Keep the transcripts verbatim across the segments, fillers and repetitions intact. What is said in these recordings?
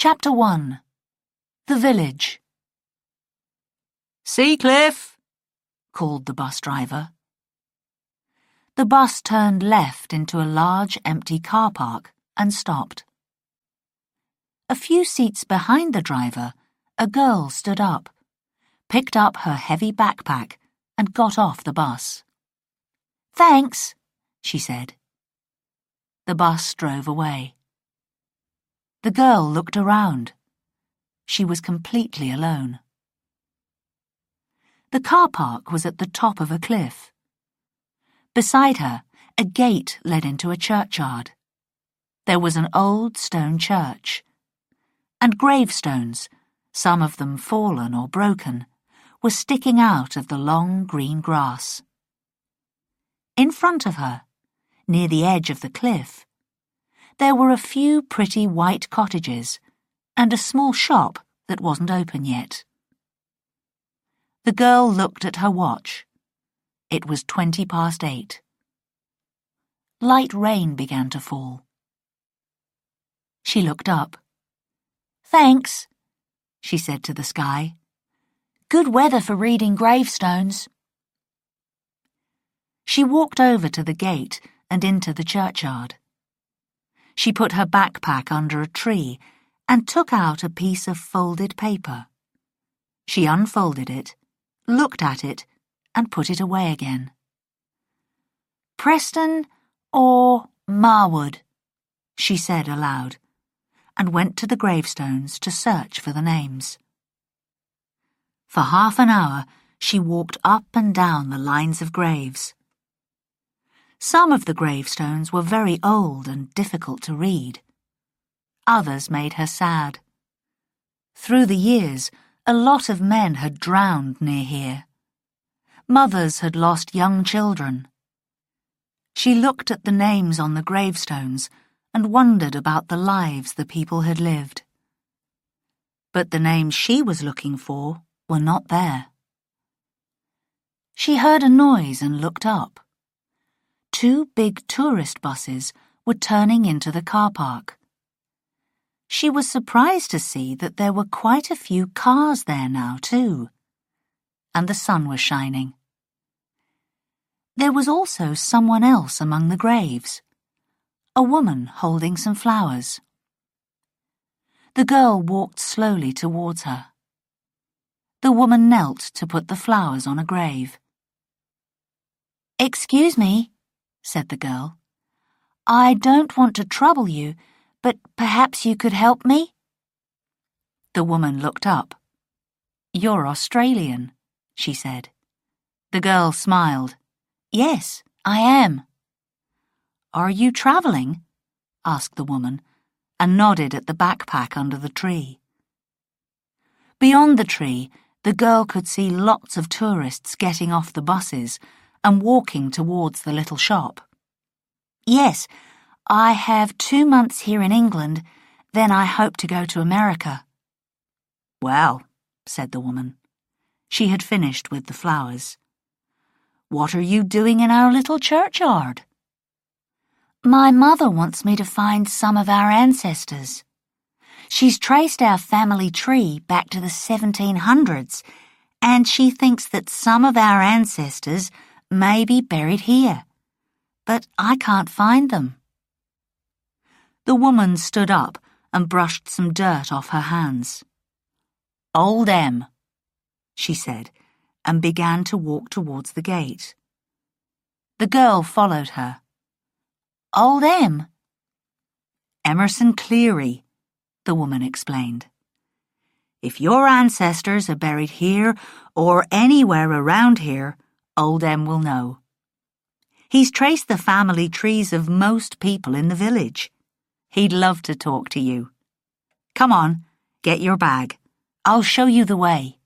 Chapter one. The Village. Seacliff, called the bus driver. The bus turned left into a large empty car park and stopped. A few seats behind the driver, a girl stood up, picked up her heavy backpack and got off the bus. "Thanks," she said. The bus drove away. The girl looked around. She was completely alone. The car park was at the top of a cliff. Beside her, a gate led into a churchyard. There was an old stone church, and gravestones, some of them fallen or broken, were sticking out of the long green grass. In front of her, near the edge of the cliff, there were a few pretty white cottages and a small shop that wasn't open yet. The girl looked at her watch. It was twenty past eight. Light rain began to fall. She looked up. "Thanks," she said to the sky. "Good weather for reading gravestones." She walked over to the gate and into the churchyard. She put her backpack under a tree and took out a piece of folded paper. She unfolded it, looked at it, and put it away again. "Preston or Marwood," she said aloud, and went to the gravestones to search for the names. For half an hour she walked up and down the lines of graves. Some of the gravestones were very old and difficult to read. Others made her sad. Through the years, a lot of men had drowned near here. Mothers had lost young children. She looked at the names on the gravestones and wondered about the lives the people had lived. But the names she was looking for were not there. She heard a noise and looked up. Two big tourist buses were turning into the car park. She was surprised to see that there were quite a few cars there now, too, and the sun was shining. There was also someone else among the graves, a woman holding some flowers. The girl walked slowly towards her. The woman knelt to put the flowers on a grave. "Excuse me," said the girl. "I don't want to trouble you, but perhaps you could help me?" The woman looked up. "You're Australian," she said. The girl smiled. "Yes, I am." "Are you travelling?" asked the woman, and nodded at the backpack under the tree. Beyond the tree, the girl could see lots of tourists getting off the buses and walking towards the little shop. "Yes, I have two months here in England, then I hope to go to America." "Well," said the woman. She had finished with the flowers. "What are you doing in our little churchyard?" "My mother wants me to find some of our ancestors. She's traced our family tree back to the seventeen hundreds, and she thinks that some of our ancestors may be buried here, but I can't find them." The woman stood up and brushed some dirt off her hands. "Old Em," she said, and began to walk towards the gate. The girl followed her. "Old Em?" "Emerson Cleary," the woman explained. "If your ancestors are buried here or anywhere around here, Old Em will know. He's traced the family trees of most people in the village. He'd love to talk to you. Come on, get your bag. I'll show you the way."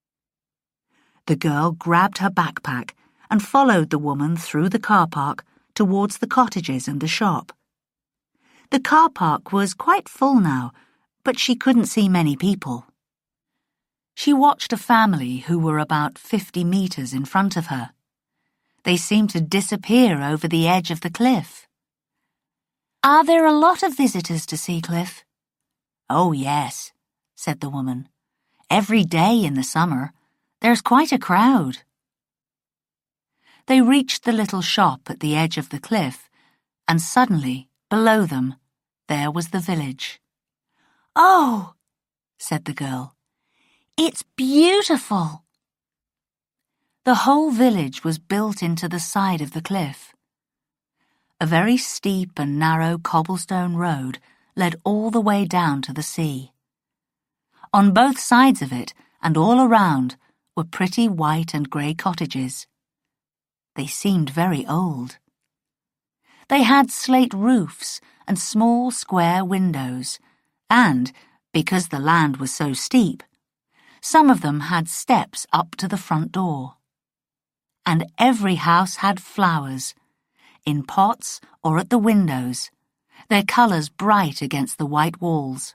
The girl grabbed her backpack and followed the woman through the car park towards the cottages and the shop. The car park was quite full now, but she couldn't see many people. She watched a family who were about fifty metres in front of her. They seemed to disappear over the edge of the cliff. "Are there a lot of visitors to Seacliff?" "Oh, yes," said the woman. "Every day in the summer. There's quite a crowd." They reached the little shop at the edge of the cliff, and suddenly, below them, there was the village. "Oh," said the girl, "it's beautiful." The whole village was built into the side of the cliff. A very steep and narrow cobblestone road led all the way down to the sea. On both sides of it and all around were pretty white and grey cottages. They seemed very old. They had slate roofs and small square windows, and, because the land was so steep, some of them had steps up to the front door. And every house had flowers, in pots or at the windows, their colours bright against the white walls.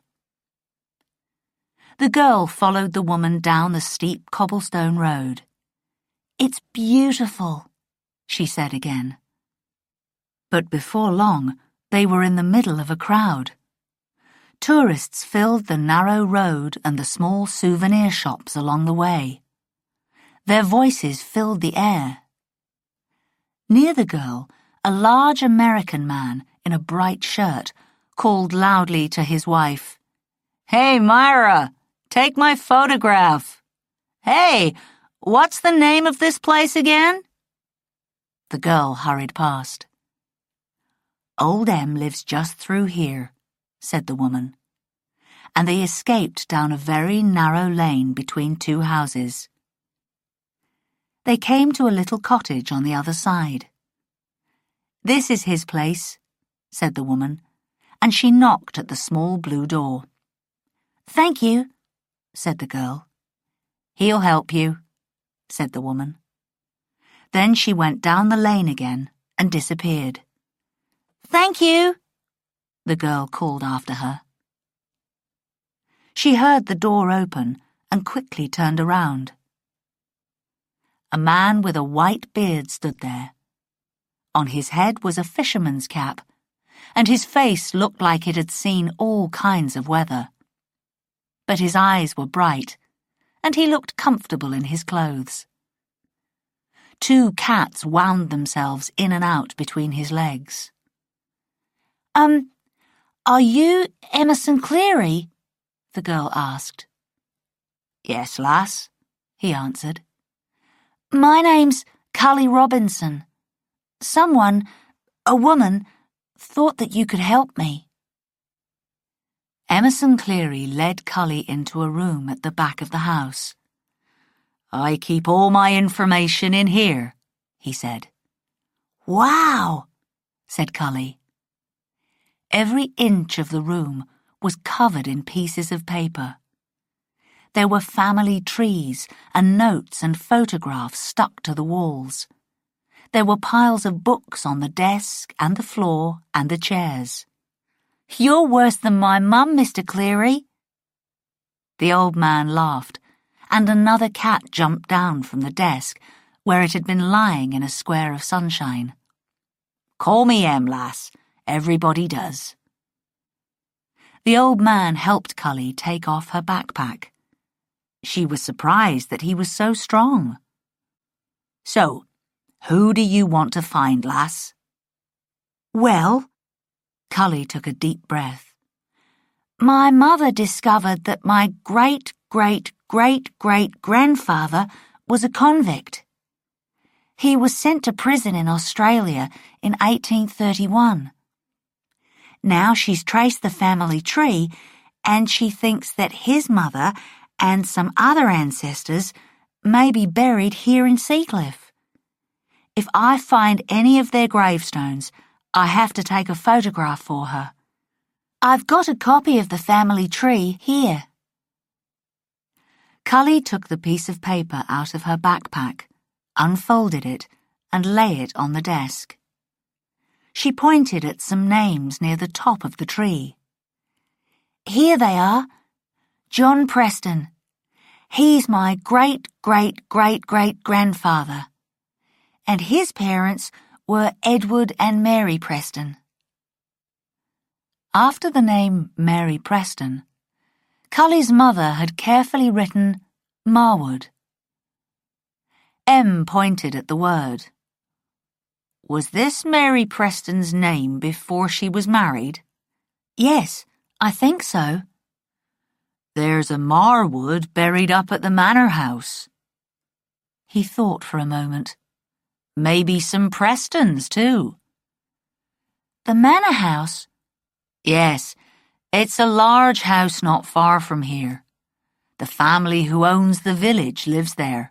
The girl followed the woman down the steep cobblestone road. "It's beautiful," she said again. But before long, they were in the middle of a crowd. Tourists filled the narrow road and the small souvenir shops along the way. Their voices filled the air. Near the girl, a large American man in a bright shirt called loudly to his wife, "Hey, Myra, take my photograph. Hey, what's the name of this place again?" The girl hurried past. "Old Em lives just through here," said the woman, and they escaped down a very narrow lane between two houses. They came to a little cottage on the other side. "This is his place," said the woman, and she knocked at the small blue door. "Thank you," said the girl. "He'll help you," said the woman. Then she went down the lane again and disappeared. "Thank you," the girl called after her. She heard the door open and quickly turned around. A man with a white beard stood there. On his head was a fisherman's cap, and his face looked like it had seen all kinds of weather. But his eyes were bright, and he looked comfortable in his clothes. Two cats wound themselves in and out between his legs. Um, are you Emerson Cleary?" the girl asked. "Yes, lass," he answered. "My name's Cully Robinson. Someone, a woman, thought that you could help me." Emerson Cleary led Cully into a room at the back of the house. "I keep all my information in here," he said. "Wow," said Cully. Every inch of the room was covered in pieces of paper. There were family trees and notes and photographs stuck to the walls. There were piles of books on the desk and the floor and the chairs. "You're worse than my mum, Mister Cleary." The old man laughed, and another cat jumped down from the desk, where it had been lying in a square of sunshine. "Call me Em, lass. Everybody does." The old man helped Cully take off her backpack. She was surprised that he was so strong. "So, who do you want to find, lass?" "Well," Cully took a deep breath, "my mother discovered that my great-great-great-great-grandfather was a convict. He was sent to prison in Australia in eighteen thirty-one. Now she's traced the family tree, and she thinks that his mother and some other ancestors may be buried here in Seacliff. If I find any of their gravestones, I have to take a photograph for her. I've got a copy of the family tree here." Cully took the piece of paper out of her backpack, unfolded it, and lay it on the desk. She pointed at some names near the top of the tree. "Here they are. John Preston. He's my great-great-great-great-grandfather. And his parents were Edward and Mary Preston." After the name Mary Preston, Cully's mother had carefully written Marwood. Em pointed at the word. Was this Mary Preston's name before she was married? Yes, I think so. There's a Marwood buried up at the manor house. He thought for a moment. Maybe some Prestons, too. The manor house? Yes, it's a large house not far from here. The family who owns the village lives there.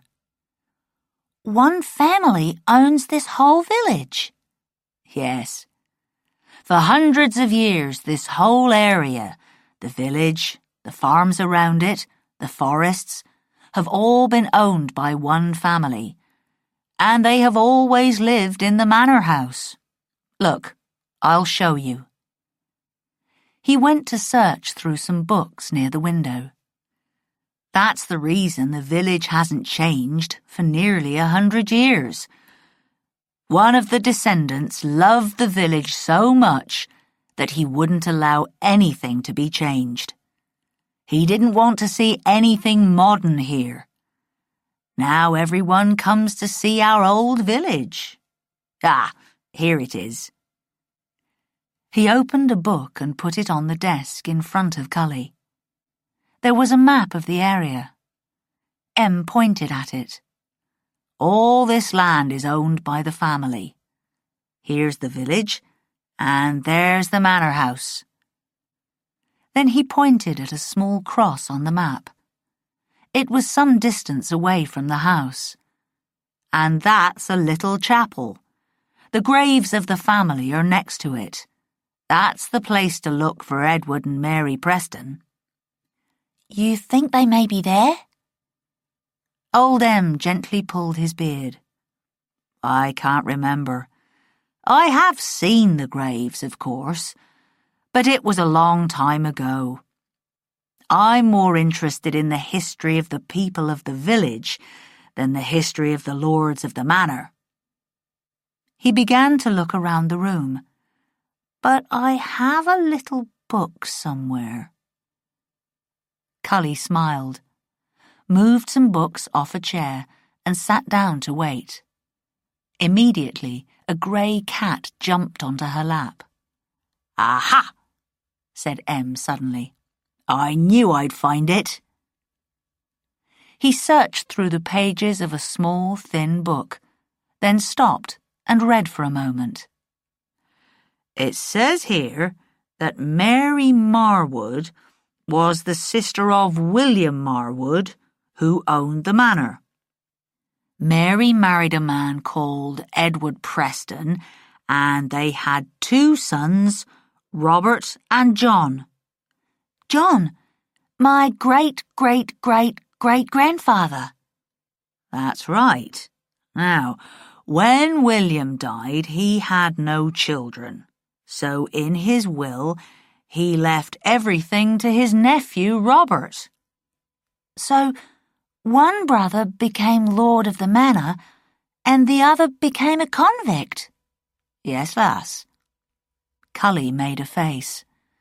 One family owns this whole village? Yes. For hundreds of years, this whole area, the village, the farms around it, the forests, have all been owned by one family, and they have always lived in the manor house. Look, I'll show you. He went to search through some books near the window. That's the reason the village hasn't changed for nearly a hundred years. One of the descendants loved the village so much that he wouldn't allow anything to be changed. He didn't want to see anything modern here. Now everyone comes to see our old village. Ah, here it is. He opened a book and put it on the desk in front of Cully. There was a map of the area. Em pointed at it. All this land is owned by the family. Here's the village, and there's the manor house. Then he pointed at a small cross on the map. It was some distance away from the house. And that's a little chapel. The graves of the family are next to it. That's the place to look for Edward and Mary Preston. You think they may be there? Old Em gently pulled his beard. I can't remember. I have seen the graves, of course, but it was a long time ago. I'm more interested in the history of the people of the village than the history of the lords of the manor. He began to look around the room. But I have a little book somewhere. Cully smiled, moved some books off a chair, and sat down to wait. Immediately, a grey cat jumped onto her lap. Aha! said Em suddenly. I knew I'd find it. He searched through the pages of a small, thin book, then stopped and read for a moment. It says here that Mary Marwood was the sister of William Marwood, who owned the manor. Mary married a man called Edward Preston, and they had two sons, Robert and John. John, my great-great-great-great-great-grandfather. That's right. Now, when William died, he had no children. So in his will, he left everything to his nephew, Robert. So one brother became lord of the manor, and the other became a convict? Yes, lass. Cully made a face.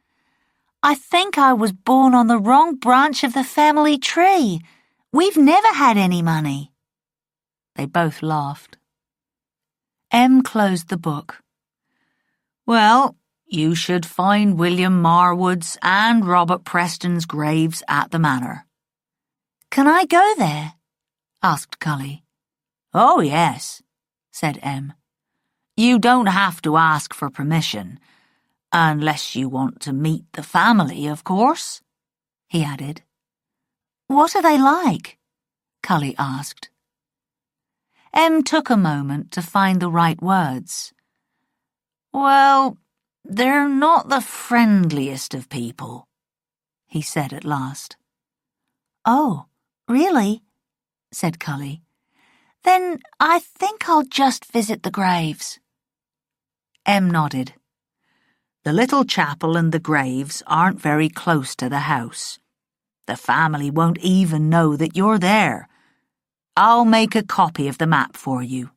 I think I was born on the wrong branch of the family tree. We've never had any money. They both laughed. Em closed the book. Well, you should find William Marwood's and Robert Preston's graves at the manor. Can I go there? asked Cully. Oh, yes, said Em. You don't have to ask for permission, unless you want to meet the family, of course, he added. What are they like? Cully asked. Em took a moment to find the right words. Well, they're not the friendliest of people, he said at last. Oh, really? said Cully. Then I think I'll just visit the graves. Em nodded. The little chapel and the graves aren't very close to the house. The family won't even know that you're there. I'll make a copy of the map for you.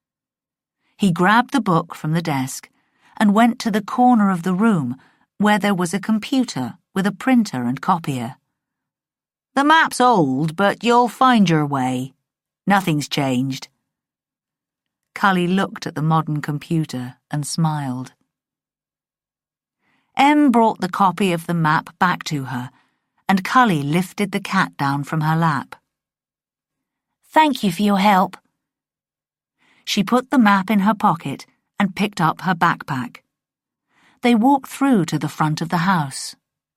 He grabbed the book from the desk and went to the corner of the room where there was a computer with a printer and copier. The map's old, but you'll find your way. Nothing's changed. Cully looked at the modern computer and smiled. Em brought the copy of the map back to her, and Cully lifted the cat down from her lap. Thank you for your help. She put the map in her pocket and picked up her backpack. They walked through to the front of the house.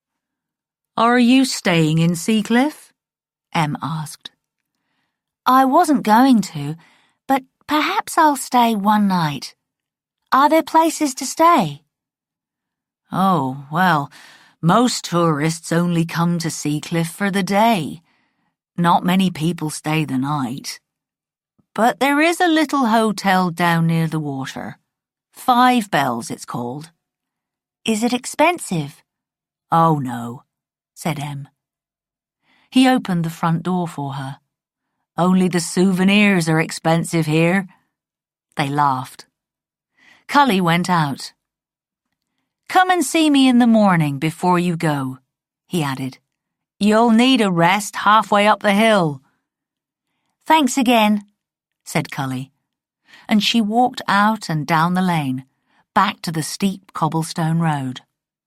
Are you staying in Seacliff? Em asked. I wasn't going to, but perhaps I'll stay one night. Are there places to stay? Oh, well, most tourists only come to Seacliff for the day. Not many people stay the night. But there is a little hotel down near the water. Five Bells, it's called. Is it expensive? Oh, no, said Em. He opened the front door for her. Only the souvenirs are expensive here. They laughed. Cully went out. Come and see me in the morning before you go, he added. You'll need a rest halfway up the hill. Thanks again, said Cully, and she walked out and down the lane, back to the steep cobblestone road.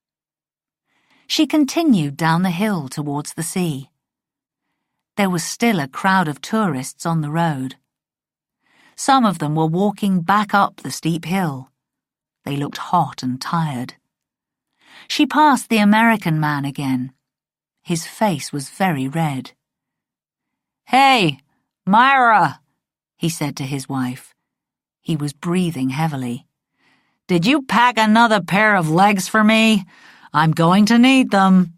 She continued down the hill towards the sea. There was still a crowd of tourists on the road. Some of them were walking back up the steep hill. They looked hot and tired. She passed the American man again. His face was very red. Hey, Myra, he said to his wife. He was breathing heavily. Did you pack another pair of legs for me? I'm going to need them.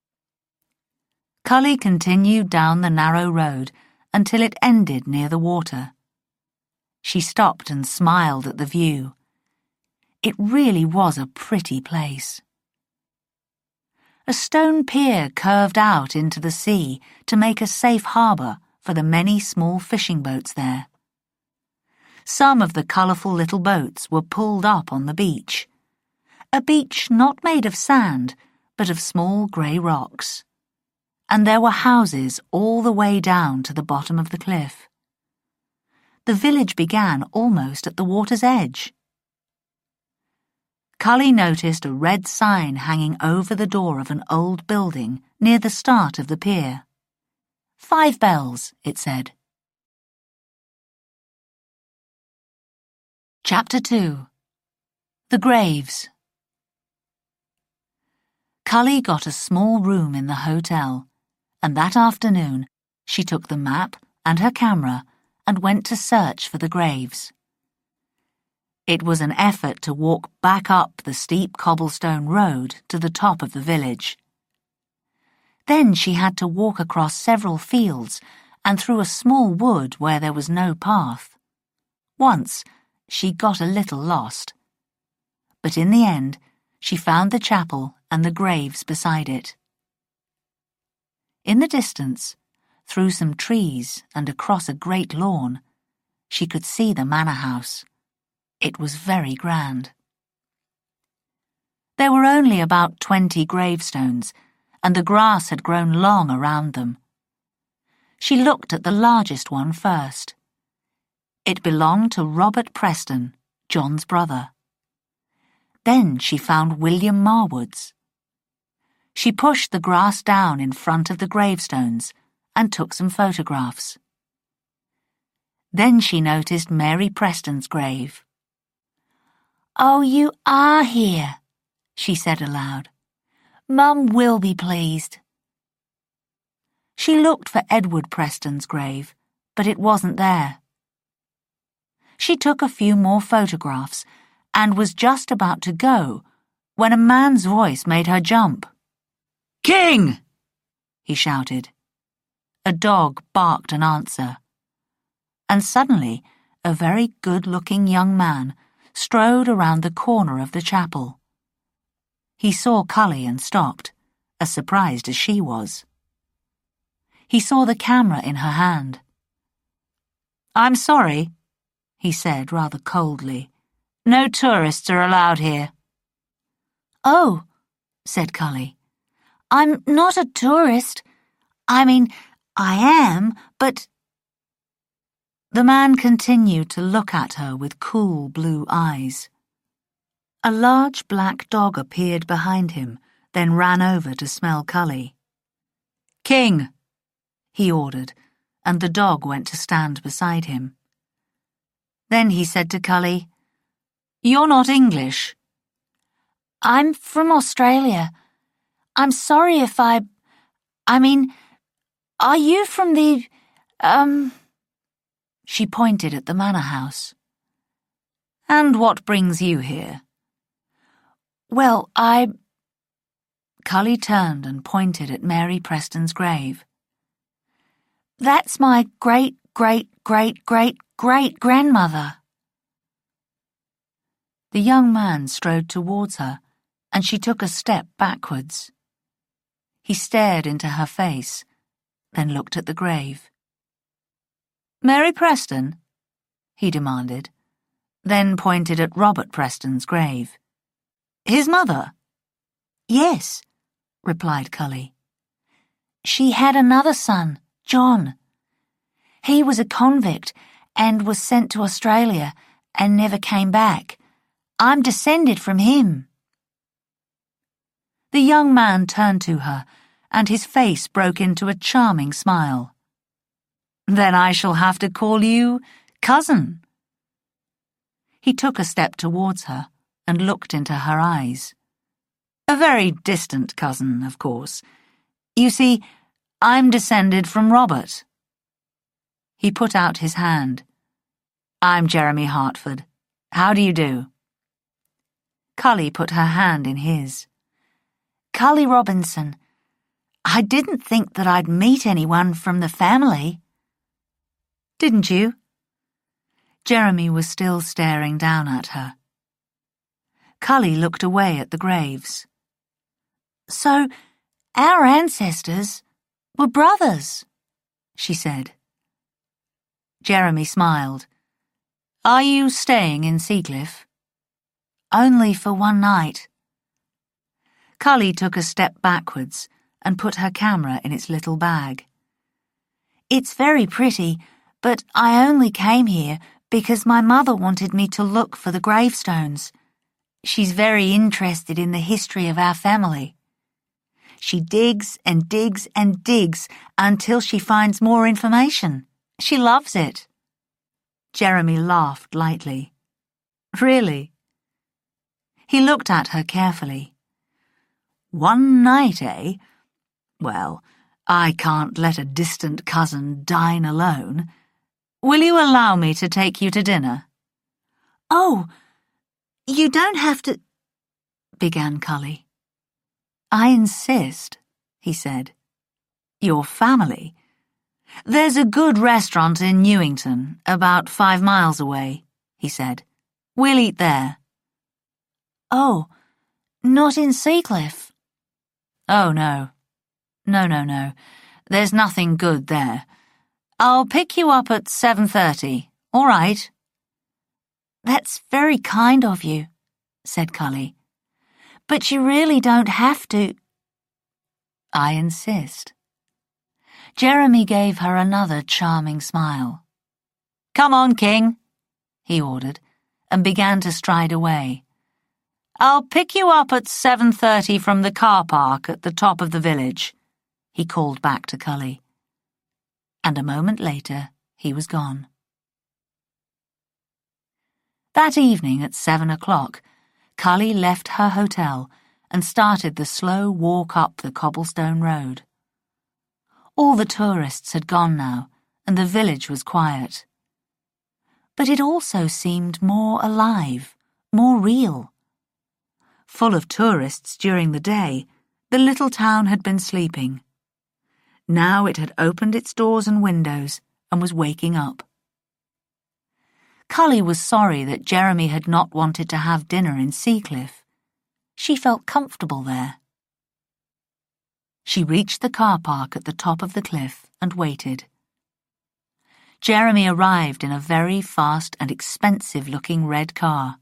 Cully continued down the narrow road until it ended near the water. She stopped and smiled at the view. It really was a pretty place. A stone pier curved out into the sea to make a safe harbour for the many small fishing boats there. Some of the colourful little boats were pulled up on the beach. A beach not made of sand, but of small grey rocks. And there were houses all the way down to the bottom of the cliff. The village began almost at the water's edge. Cully noticed a red sign hanging over the door of an old building near the start of the pier. Five Bells, it said. Chapter two. The Graves. Cully got a small room in the hotel, and that afternoon she took the map and her camera and went to search for the graves. It was an effort to walk back up the steep cobblestone road to the top of the village. Then she had to walk across several fields and through a small wood where there was no path. Once, she got a little lost. But in the end, she found the chapel and the graves beside it. In the distance, through some trees and across a great lawn, she could see the manor house. It was very grand. There were only about twenty gravestones, and the grass had grown long around them. She looked at the largest one first. It belonged to Robert Preston, John's brother. Then she found William Marwood's. She pushed the grass down in front of the gravestones and took some photographs. Then she noticed Mary Preston's grave. "Oh, you are here," she said aloud. "Mum will be pleased." She looked for Edward Preston's grave, but it wasn't there. She took a few more photographs and was just about to go when a man's voice made her jump. "King!" he shouted. A dog barked an answer. And suddenly, a very good-looking young man strode around the corner of the chapel. He saw Cully and stopped, as surprised as she was. He saw the camera in her hand. "I'm sorry," he said rather coldly. "No tourists are allowed here." "Oh," said Cully. "I'm not a tourist. I mean, I am, but—" The man continued to look at her with cool blue eyes. A large black dog appeared behind him, then ran over to smell Cully. "King," he ordered, and the dog went to stand beside him. Then he said to Cully, "You're not English." "I'm from Australia. I'm sorry if I... I mean, are you from the... um... She pointed at the manor house. "And what brings you here?" "Well, I..." Cully turned and pointed at Mary Preston's grave. "That's my great-great-great-great-great-grandmother." The young man strode towards her, and she took a step backwards. He stared into her face, then looked at the grave. "Mary Preston?" he demanded, then pointed at Robert Preston's grave. "His mother?" "Yes," replied Cully. "She had another son, John. He was a convict and was sent to Australia and never came back. I'm descended from him." The young man turned to her, and his face broke into a charming smile. "Then I shall have to call you cousin." He took a step towards her and looked into her eyes. "A very distant cousin, of course. You see, I'm descended from Robert." He put out his hand. "I'm Jeremy Hartford. How do you do?" Cully put her hand in his. "Cully Robinson. I didn't think that I'd meet anyone from the family." "Didn't you?" Jeremy was still staring down at her. Cully looked away at the graves. "So, our ancestors were brothers," she said. Jeremy smiled. "Are you staying in Seacliff?" "Only for one night." Cully took a step backwards and put her camera in its little bag. "It's very pretty, but I only came here because my mother wanted me to look for the gravestones. She's very interested in the history of our family. She digs and digs and digs until she finds more information. She loves it." Jeremy laughed lightly. "Really?" He looked at her carefully. "One night, eh? Well, I can't let a distant cousin dine alone. Will you allow me to take you to dinner?" "Oh, you don't have to—" began Cully. "I insist," he said. "Your family. There's a good restaurant in Newington, about five miles away," he said. "We'll eat there." "Oh, not in Seacliff?" "Oh, no. No, no, no. There's nothing good there. I'll pick you up at seven thirty, all right?" "That's very kind of you," said Cully. "But you really don't have to—" "I insist." Jeremy gave her another charming smile. "Come on, King," he ordered, and began to stride away. "I'll pick you up at seven thirty from the car park at the top of the village," he called back to Cully. And a moment later, he was gone. That evening at seven o'clock, Cully left her hotel and started the slow walk up the cobblestone road. All the tourists had gone now, and the village was quiet. But it also seemed more alive, more real. Full of tourists during the day, the little town had been sleeping. Now it had opened its doors and windows and was waking up. Cully was sorry that Jeremy had not wanted to have dinner in Seacliff. She felt comfortable there. She reached the car park at the top of the cliff and waited. Jeremy arrived in a very fast and expensive-looking red car.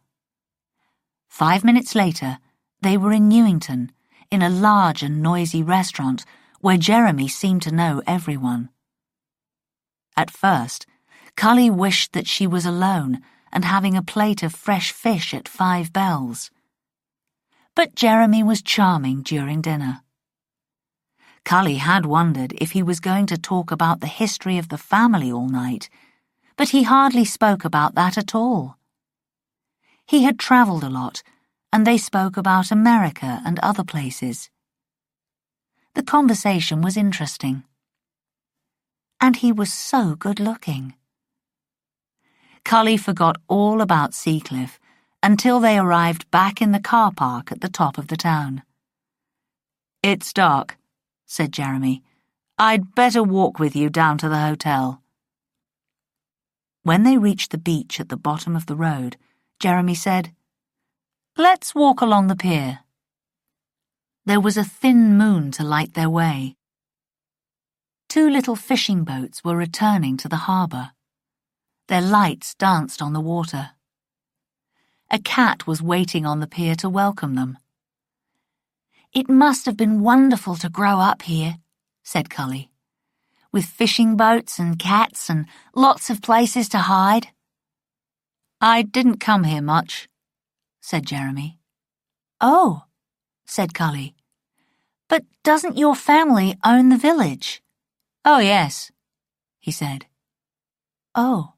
Five minutes later, they were in Newington, in a large and noisy restaurant where Jeremy seemed to know everyone. At first, Cully wished that she was alone and having a plate of fresh fish at Five Bells. But Jeremy was charming during dinner. Cully had wondered if he was going to talk about the history of the family all night, but he hardly spoke about that at all. He had travelled a lot, and they spoke about America and other places. The conversation was interesting. And he was so good-looking. Cully forgot all about Seacliff until they arrived back in the car park at the top of the town. "It's dark," said Jeremy. "I'd better walk with you down to the hotel." When they reached the beach at the bottom of the road, Jeremy said, "Let's walk along the pier." There was a thin moon to light their way. Two little fishing boats were returning to the harbour. Their lights danced on the water. A cat was waiting on the pier to welcome them. "It must have been wonderful to grow up here," said Cully, "with fishing boats and cats and lots of places to hide." "I didn't come here much," said Jeremy. "Oh," said Cully, "but doesn't your family own the village?" "Oh, yes," he said. "Oh."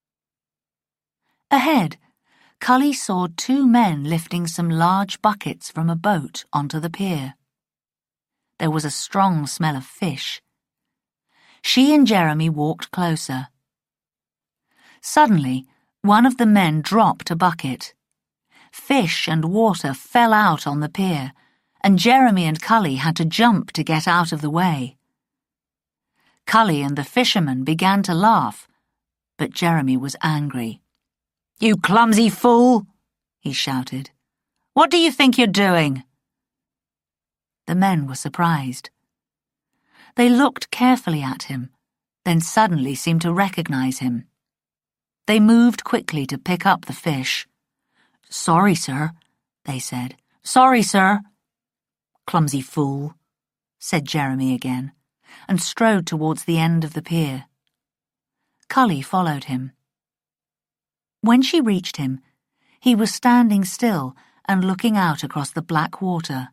Ahead, Cully saw two men lifting some large buckets from a boat onto the pier. There was a strong smell of fish. She and Jeremy walked closer. Suddenly, one of the men dropped a bucket. Fish and water fell out on the pier, and Jeremy and Cully had to jump to get out of the way. Cully and the fisherman began to laugh, but Jeremy was angry. "You clumsy fool!" he shouted. "What do you think you're doing?" The men were surprised. They looked carefully at him, then suddenly seemed to recognize him. They moved quickly to pick up the fish. "Sorry, sir," they said. "Sorry, sir." "Clumsy fool," said Jeremy again, and strode towards the end of the pier. Cully followed him. When she reached him, he was standing still and looking out across the black water.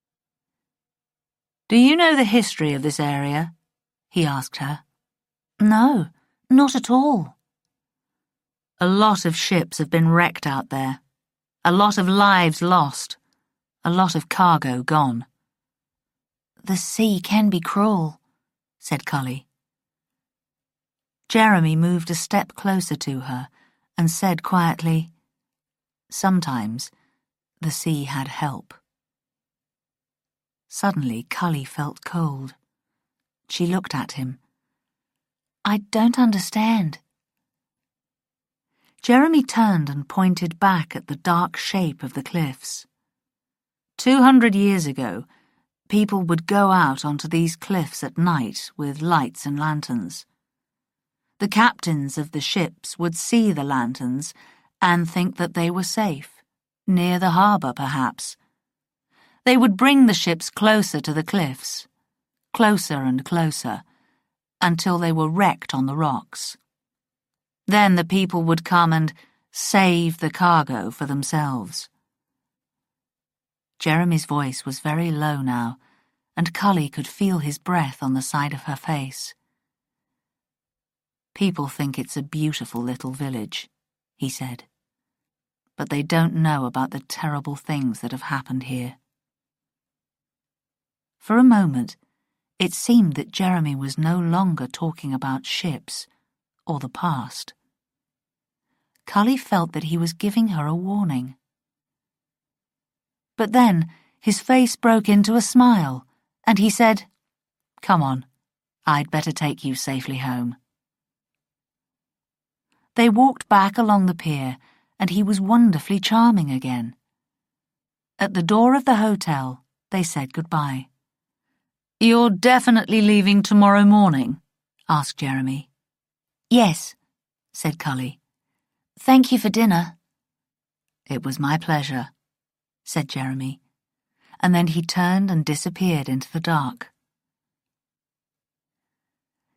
"Do you know the history of this area?" he asked her. "No, not at all." "A lot of ships have been wrecked out there. A lot of lives lost. A lot of cargo gone." "The sea can be cruel," said Cully. Jeremy moved a step closer to her and said quietly, "Sometimes the sea had help." Suddenly Cully felt cold. She looked at him. "I don't understand." Jeremy turned and pointed back at the dark shape of the cliffs. Two hundred years ago, people would go out onto these cliffs at night with lights and lanterns. The captains of the ships would see the lanterns and think that they were safe, near the harbour perhaps. They would bring the ships closer to the cliffs, closer and closer, until they were wrecked on the rocks. Then the people would come and save the cargo for themselves. Jeremy's voice was very low now, and Cully could feel his breath on the side of her face. "People think it's a beautiful little village," he said, "but they don't know about the terrible things that have happened here." For a moment, it seemed that Jeremy was no longer talking about ships or the past. Cully felt that he was giving her a warning. But then his face broke into a smile, and he said, "Come on, I'd better take you safely home." They walked back along the pier, and he was wonderfully charming again. At the door of the hotel, they said goodbye. "You're definitely leaving tomorrow morning?" asked Jeremy. "Yes," said Cully. "Thank you for dinner." "It was my pleasure," said Jeremy, and then he turned and disappeared into the dark.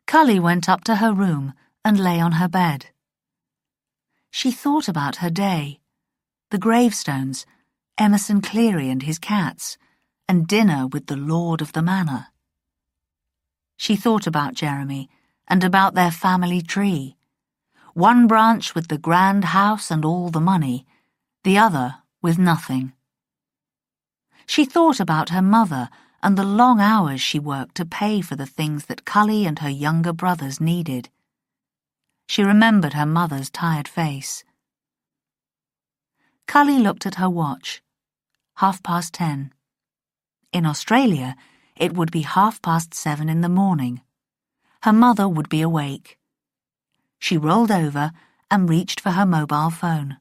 Cully went up to her room and lay on her bed. She thought about her day, the gravestones, Emerson Cleary and his cats, and dinner with the Lord of the Manor. She thought about Jeremy and about their family tree, one branch with the grand house and all the money, the other with nothing. She thought about her mother and the long hours she worked to pay for the things that Cully and her younger brothers needed. She remembered her mother's tired face. Cully looked at her watch. Half past ten. In Australia, it would be half past seven in the morning. Her mother would be awake. She rolled over and reached for her mobile phone.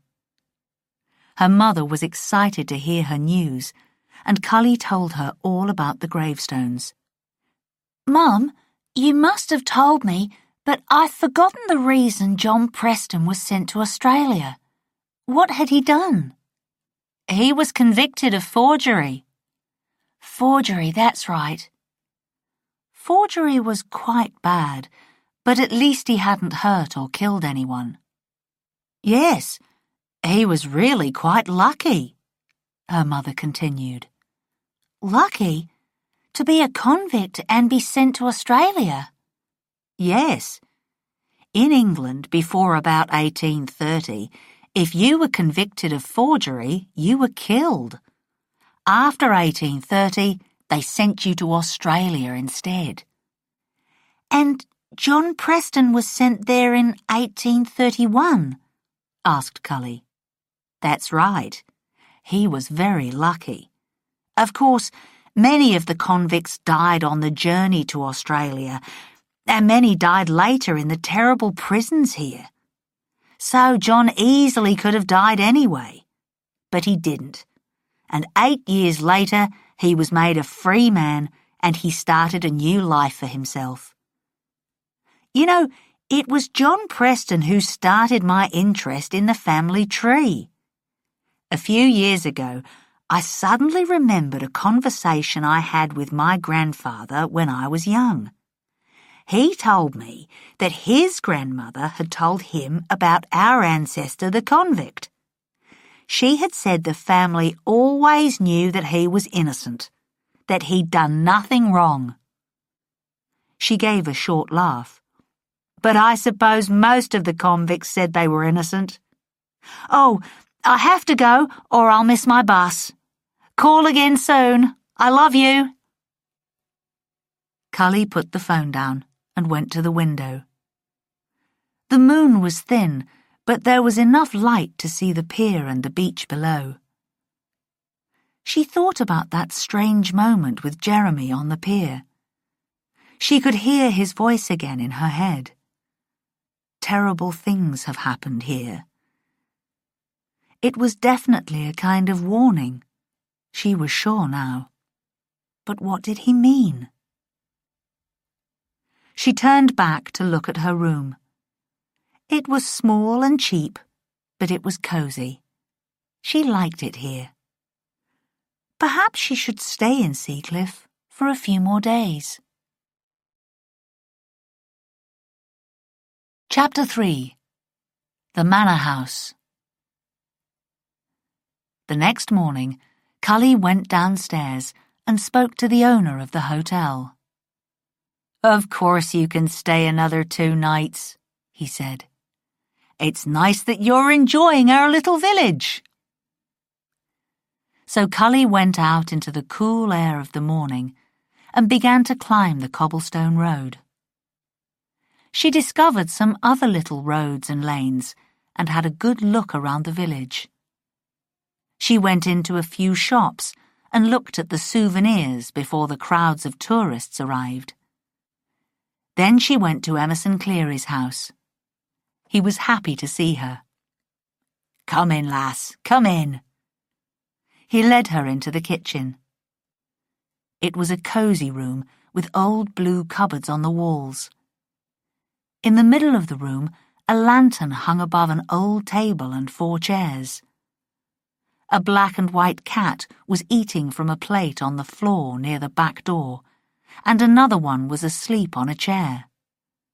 Her mother was excited to hear her news, and Cully told her all about the gravestones. "Mum, you must have told me, but I've forgotten the reason John Preston was sent to Australia. What had he done?" "He was convicted of forgery." "Forgery, that's right." Forgery was quite bad, but at least he hadn't hurt or killed anyone. "Yes, he was really quite lucky," her mother continued. "Lucky? To be a convict and be sent to Australia?" "Yes. In England, before about eighteen thirty, if you were convicted of forgery, you were killed. After eighteen thirty, they sent you to Australia instead." "And John Preston was sent there in eighteen thirty-one?" asked Cully. "That's right. He was very lucky. Of course, many of the convicts died on the journey to Australia, and many died later in the terrible prisons here. So John easily could have died anyway. But he didn't. And eight years later, he was made a free man and he started a new life for himself. You know, it was John Preston who started my interest in the family tree. A few years ago, I suddenly remembered a conversation I had with my grandfather when I was young. He told me that his grandmother had told him about our ancestor, the convict. She had said the family always knew that he was innocent, that he'd done nothing wrong. She gave a short laugh. "But I suppose most of the convicts said they were innocent. Oh, I have to go or I'll miss my bus. Call again soon. I love you." Cully put the phone down and went to the window. The moon was thin, but there was enough light to see the pier and the beach below. She thought about that strange moment with Jeremy on the pier. She could hear his voice again in her head. Terrible things have happened here. It was definitely a kind of warning. She was sure now. But what did he mean? She turned back to look at her room. It was small and cheap, but it was cosy. She liked it here. Perhaps she should stay in Seacliff for a few more days. Chapter three. The Manor House. The next morning, Cully went downstairs and spoke to the owner of the hotel. "Of course you can stay another two nights," he said. "It's nice that you're enjoying our little village." So Cully went out into the cool air of the morning and began to climb the cobblestone road. She discovered some other little roads and lanes and had a good look around the village. She went into a few shops and looked at the souvenirs before the crowds of tourists arrived. Then she went to Emerson Cleary's house. He was happy to see her. "Come in, lass, come in." He led her into the kitchen. It was a cosy room with old blue cupboards on the walls. In the middle of the room, a lantern hung above an old table and four chairs. A black and white cat was eating from a plate on the floor near the back door, and another one was asleep on a chair.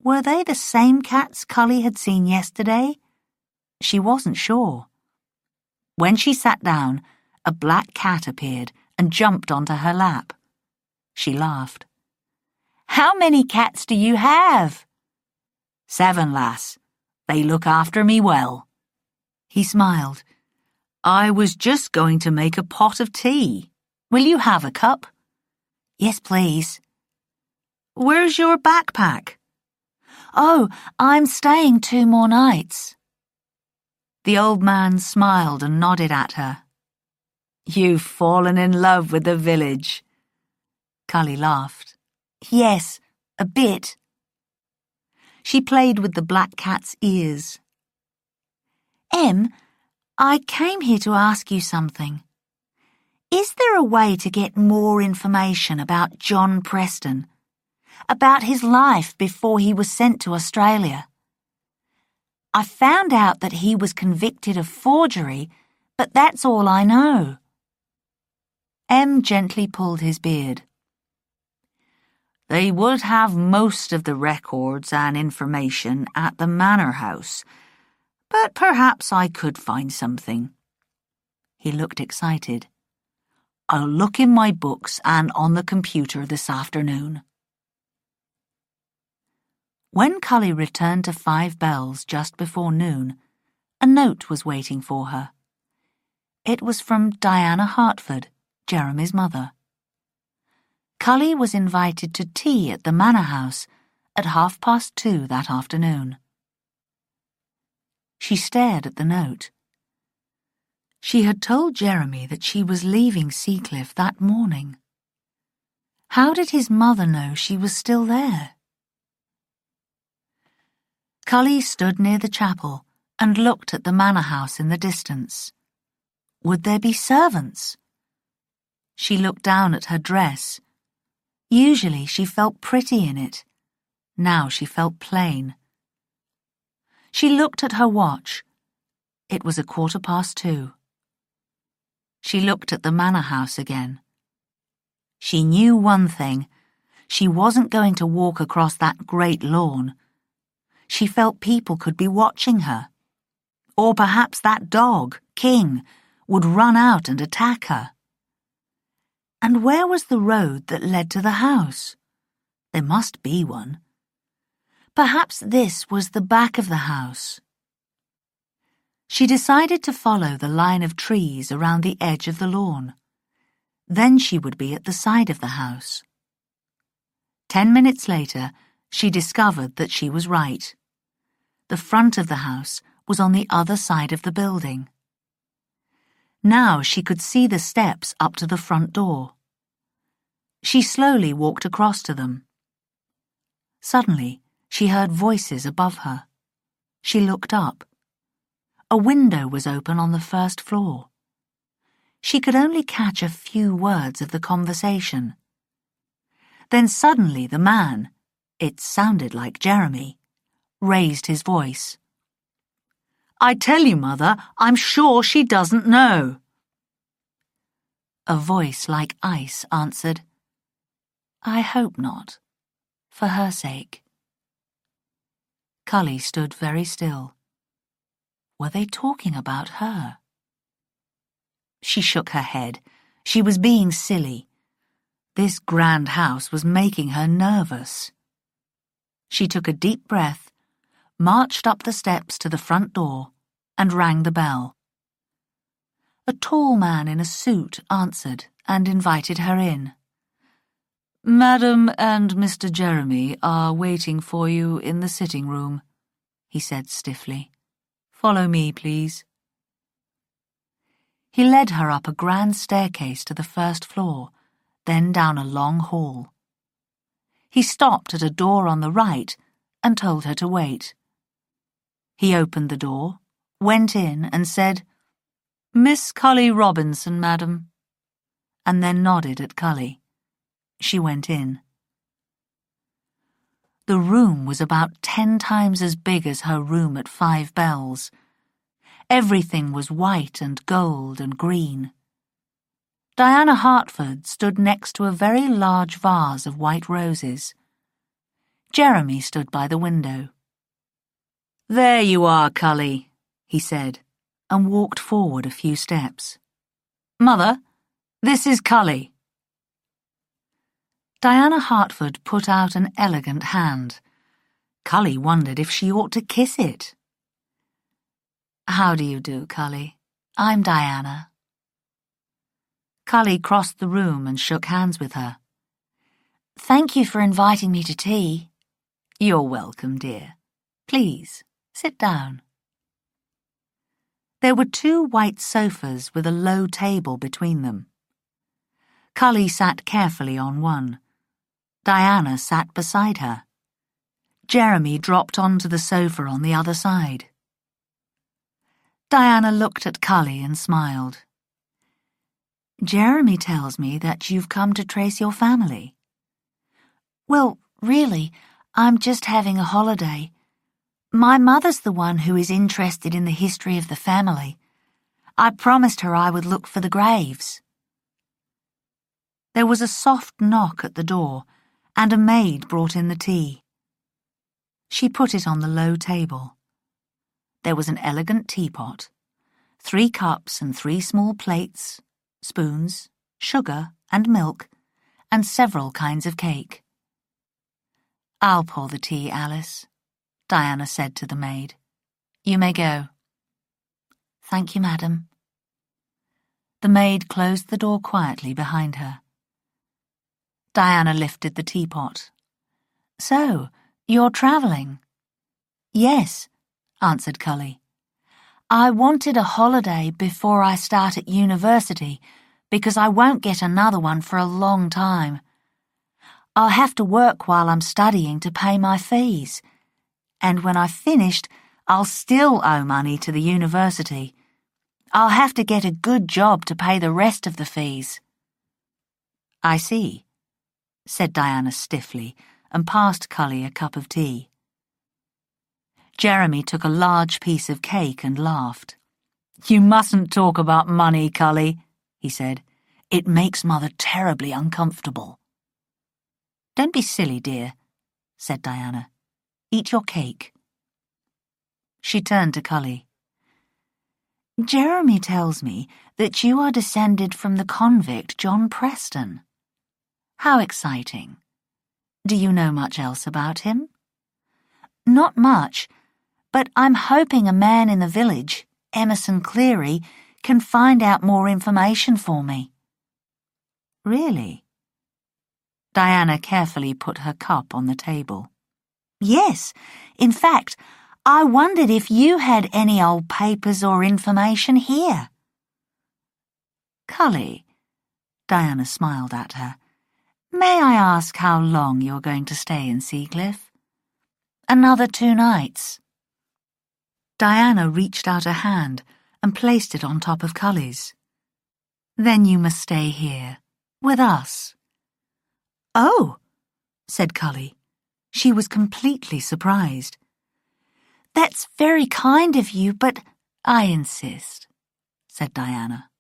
Were they the same cats Cully had seen yesterday? She wasn't sure. When she sat down, a black cat appeared and jumped onto her lap. She laughed. "How many cats do you have?" "Seven, lass. They look after me well." He smiled. "I was just going to make a pot of tea. Will you have a cup?" "Yes, please." "Where's your backpack?" "Oh, I'm staying two more nights." The old man smiled and nodded at her. "You've fallen in love with the village." Cully laughed. "Yes, a bit." She played with the black cat's ears. "Em, I came here to ask you something. Is there a way to get more information about John Preston? About his life before he was sent to Australia? I found out that he was convicted of forgery, but that's all I know." Em gently pulled his beard. "They would have most of the records and information at the manor house, but perhaps I could find something." He looked excited. "I'll look in my books and on the computer this afternoon." When Cully returned to Five Bells just before noon, a note was waiting for her. It was from Diana Hartford, Jeremy's mother. Cully was invited to tea at the manor house at half past two that afternoon. She stared at the note. She had told Jeremy that she was leaving Seacliff that morning. How did his mother know she was still there? Cully stood near the chapel and looked at the manor house in the distance. Would there be servants? She looked down at her dress. Usually she felt pretty in it. Now she felt plain. She looked at her watch. It was a quarter past two. She looked at the manor house again. She knew one thing. She wasn't going to walk across that great lawn. She felt people could be watching her. Or perhaps that dog, King, would run out and attack her. And where was the road that led to the house? There must be one. Perhaps this was the back of the house. She decided to follow the line of trees around the edge of the lawn. Then she would be at the side of the house. Ten minutes later, she discovered that she was right. The front of the house was on the other side of the building. Now she could see the steps up to the front door. She slowly walked across to them. Suddenly, she heard voices above her. She looked up. A window was open on the first floor. She could only catch a few words of the conversation. Then suddenly the man, it sounded like Jeremy, raised his voice. "I tell you, Mother, I'm sure she doesn't know." A voice like ice answered, "I hope not, for her sake." Cully stood very still. Were they talking about her? She shook her head. She was being silly. This grand house was making her nervous. She took a deep breath, marched up the steps to the front door, and rang the bell. A tall man in a suit answered and invited her in. "Madam and Mister Jeremy are waiting for you in the sitting room," he said stiffly. "Follow me, please." He led her up a grand staircase to the first floor, then down a long hall. He stopped at a door on the right and told her to wait. He opened the door, went in and said, "Miss Cully Robinson, madam," and then nodded at Cully. She went in. The room was about ten times as big as her room at Five Bells. Everything was white and gold and green. Diana Hartford stood next to a very large vase of white roses. Jeremy stood by the window. "There you are, Cully," he said, and walked forward a few steps. "Mother, this is Cully." Diana Hartford put out an elegant hand. Cully wondered if she ought to kiss it. "How do you do, Cully? I'm Diana." Cully crossed the room and shook hands with her. "Thank you for inviting me to tea." "You're welcome, dear. Please, sit down." There were two white sofas with a low table between them. Cully sat carefully on one. Diana sat beside her. Jeremy dropped onto the sofa on the other side. Diana looked at Cully and smiled. "Jeremy tells me that you've come to trace your family." "Well, really, I'm just having a holiday. My mother's the one who is interested in the history of the family. I promised her I would look for the graves." There was a soft knock at the door, and a maid brought in the tea. She put it on the low table. There was an elegant teapot, three cups and three small plates, spoons, sugar and milk, and several kinds of cake. "I'll pour the tea, Alice," Diana said to the maid. "You may go." "Thank you, madam." The maid closed the door quietly behind her. Diana lifted the teapot. "So, you're travelling?" "Yes," answered Cully. "I wanted a holiday before I start at university because I won't get another one for a long time. I'll have to work while I'm studying to pay my fees, and when I've finished, I'll still owe money to the university. I'll have to get a good job to pay the rest of the fees." "I see," said Diana stiffly, and passed Cully a cup of tea. Jeremy took a large piece of cake and laughed. "You mustn't talk about money, Cully," he said. "It makes Mother terribly uncomfortable." "Don't be silly, dear," said Diana. "Eat your cake." She turned to Cully. "Jeremy tells me that you are descended from the convict John Preston. How exciting. Do you know much else about him?" "Not much, but I'm hoping a man in the village, Emerson Cleary, can find out more information for me." "Really?" Diana carefully put her cup on the table. "Yes, in fact, I wondered if you had any old papers or information here." "Cully," Diana smiled at her, "may I ask how long you're going to stay in Seacliff?" "Another two nights." Diana reached out a hand and placed it on top of Cully's. "Then you must stay here, with us." "Oh," said Cully. She was completely surprised. "That's very kind of you, but—" "I insist," said Diana.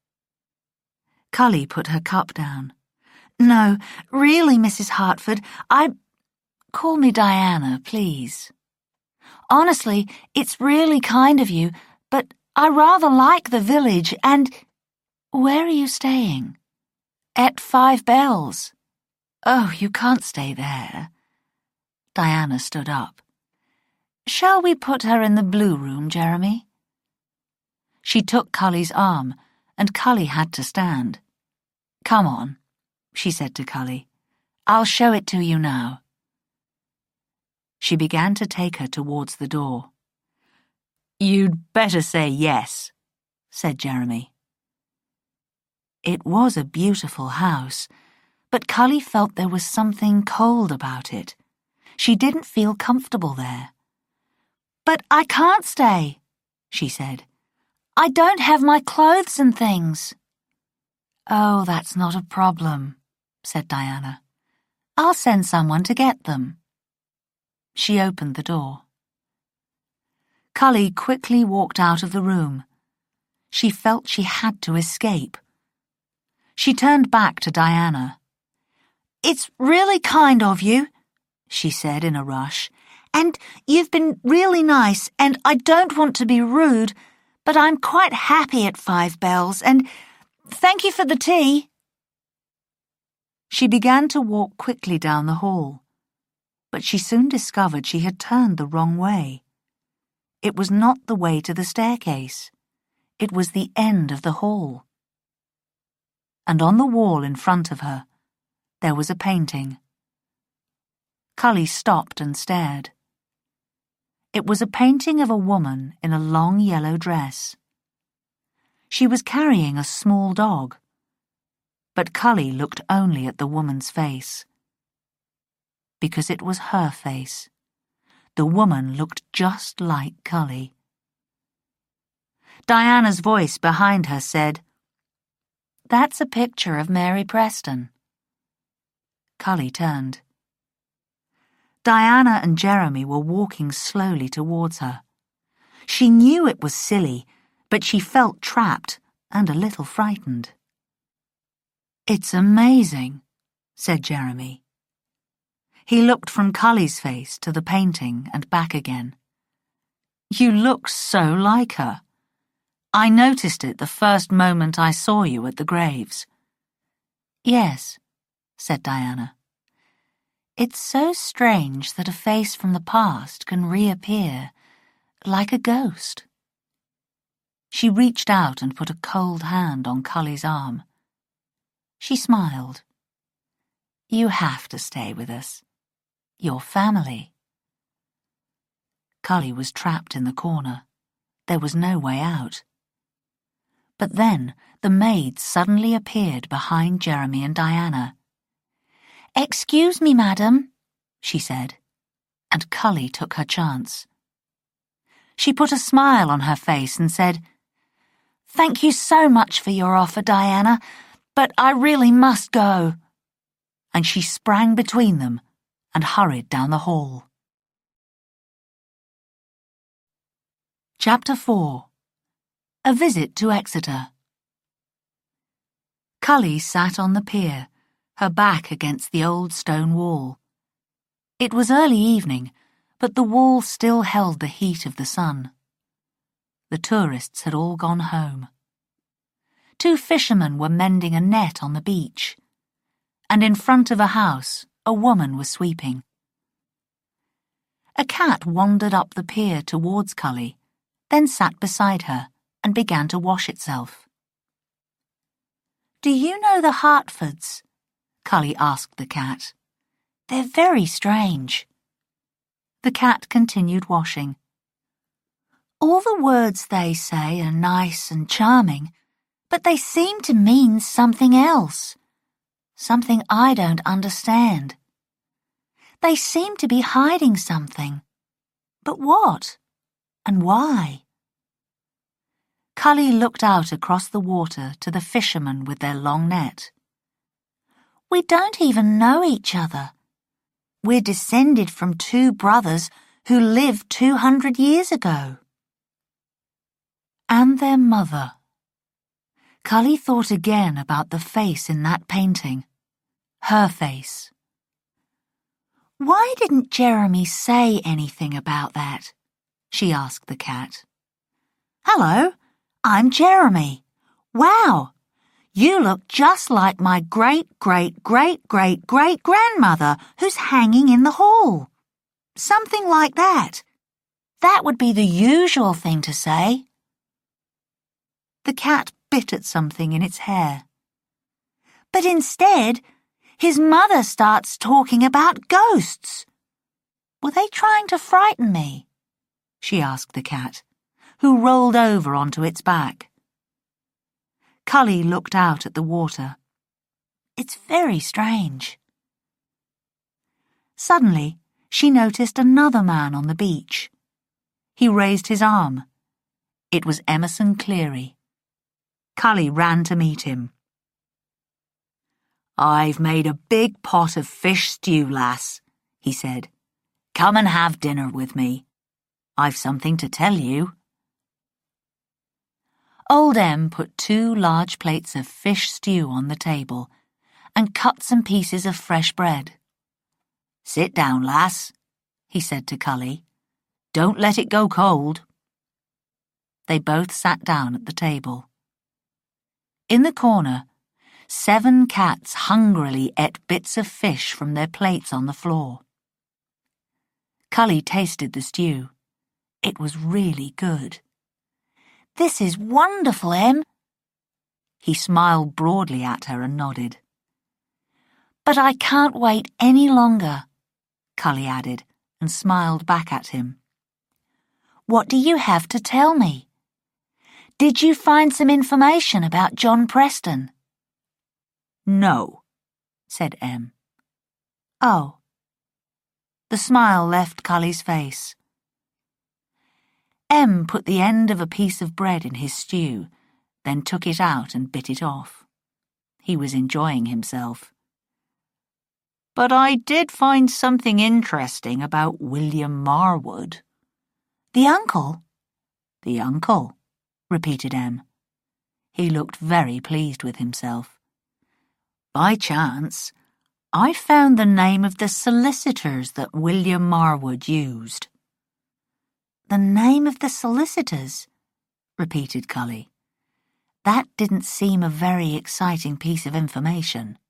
Cully put her cup down. "No, really, Missus Hartford, I— Call me Diana, please. Honestly, it's really kind of you, but I rather like the village and— Where are you staying?" "At Five Bells." "Oh, you can't stay there." Diana stood up. "Shall we put her in the blue room, Jeremy?" She took Cully's arm, and Cully had to stand. "Come on," she said to Cully. "I'll show it to you now." She began to take her towards the door. "You'd better say yes," said Jeremy. It was a beautiful house, but Cully felt there was something cold about it. She didn't feel comfortable there. "But I can't stay," she said. "I don't have my clothes and things." "Oh, that's not a problem," said Diana. "I'll send someone to get them." She opened the door. Cully quickly walked out of the room. She felt she had to escape. She turned back to Diana. "It's really kind of you," she said in a rush. "And you've been really nice, and I don't want to be rude, but I'm quite happy at Five Bells, and thank you for the tea." She began to walk quickly down the hall, but she soon discovered she had turned the wrong way. It was not the way to the staircase. It was the end of the hall. And on the wall in front of her, there was a painting. Cully stopped and stared. It was a painting of a woman in a long yellow dress. She was carrying a small dog, but Cully looked only at the woman's face. Because it was her face. The woman looked just like Cully. Diana's voice behind her said, "That's a picture of Mary Preston." Cully turned. Diana and Jeremy were walking slowly towards her. She knew it was silly, but she felt trapped and a little frightened. "It's amazing," said Jeremy. He looked from Cully's face to the painting and back again. "You look so like her. I noticed it the first moment I saw you at the graves." "Yes," said Diana. "It's so strange that a face from the past can reappear, like a ghost." She reached out and put a cold hand on Cully's arm. She smiled. "You have to stay with us. Your family." Cully was trapped in the corner. There was no way out. But then the maid suddenly appeared behind Jeremy and Diana. "Excuse me, madam," she said, and Cully took her chance. She put a smile on her face and said, "Thank you so much for your offer, Diana, but I really must go." And she sprang between them and hurried down the hall. Chapter four. A Visit to Exeter. Cully sat on the pier, her back against the old stone wall. It was early evening, but the wall still held the heat of the sun. The tourists had all gone home. Two fishermen were mending a net on the beach, and in front of a house a woman was sweeping. A cat wandered up the pier towards Cully, then sat beside her and began to wash itself. "Do you know the Hartfords?" Cully asked the cat. "They're very strange." The cat continued washing. "All the words they say are nice and charming, but they seem to mean something else, something I don't understand. They seem to be hiding something. But what? And why?" Cully looked out across the water to the fishermen with their long net. "We don't even know each other. We're descended from two brothers who lived two hundred years ago." And their mother. Cully thought again about the face in that painting. Her face. "Why didn't Jeremy say anything about that?" she asked the cat. "Hello, I'm Jeremy. Wow, you look just like my great-great-great-great-great-grandmother who's hanging in the hall. Something like that. That would be the usual thing to say." The cat bit at something in its hair. "But instead, his mother starts talking about ghosts. Were they trying to frighten me?" she asked the cat, who rolled over onto its back. Cully looked out at the water. "It's very strange." Suddenly, she noticed another man on the beach. He raised his arm. It was Emerson Cleary. Cully ran to meet him. "I've made a big pot of fish stew, lass," he said. "Come and have dinner with me. I've something to tell you." Old Em put two large plates of fish stew on the table and cut some pieces of fresh bread. Sit down, lass, he said to Cully. Don't let it go cold. They both sat down at the table. In the corner, seven cats hungrily ate bits of fish from their plates on the floor. Cully tasted the stew. It was really good. This is wonderful, Em. He smiled broadly at her and nodded. But I can't wait any longer, Cully added, and smiled back at him. What do you have to tell me? Did you find some information about John Preston? No, said Em. Oh. The smile left Cully's face. Em put the end of a piece of bread in his stew, then took it out and bit it off. He was enjoying himself. But I did find something interesting about William Marwood. The uncle? The uncle, repeated Em. He looked very pleased with himself. By chance, I found the name of the solicitors that William Marwood used. The name of the solicitors? Repeated Cully. That didn't seem a very exciting piece of information.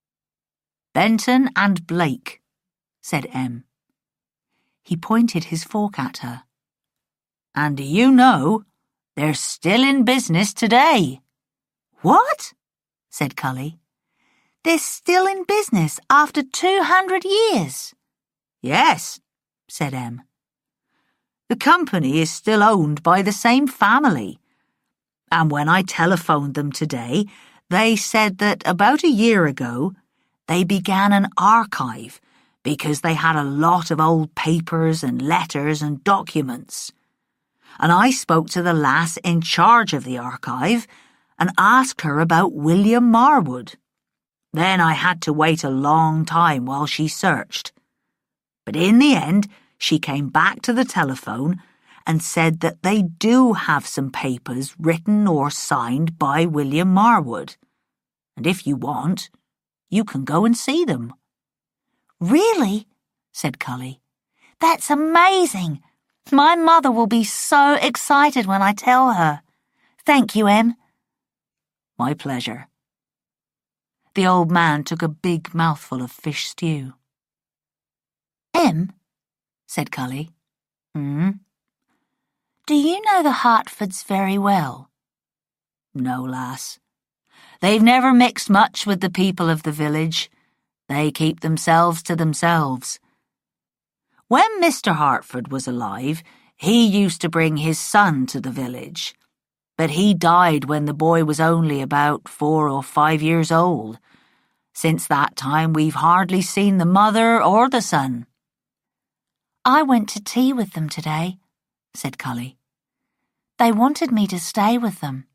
Benton and Blake, said Em. He pointed his fork at her. And do you know, they're still in business today. What? Said Cully. They're still in business after two hundred years? Yes, said Em. The company is still owned by the same family. And when I telephoned them today, they said that about a year ago, they began an archive because they had a lot of old papers and letters and documents. And I spoke to the lass in charge of the archive and asked her about William Marwood. Then I had to wait a long time while she searched. But in the end, she came back to the telephone and said that they do have some papers written or signed by William Marwood. And if you want, you can go and see them. Really? Said Cully. That's amazing. My mother will be so excited when I tell her. Thank you, Em. My pleasure. The old man took a big mouthful of fish stew. Em, said Cully. Hmm? Do you know the Hertfords very well? No, lass. They've never mixed much with the people of the village. They keep themselves to themselves. When Mister Hertford was alive, he used to bring his son to the village. But he died when the boy was only about four or five years old. Since that time, we've hardly seen the mother or the son. I went to tea with them today, said Cully. They wanted me to stay with them.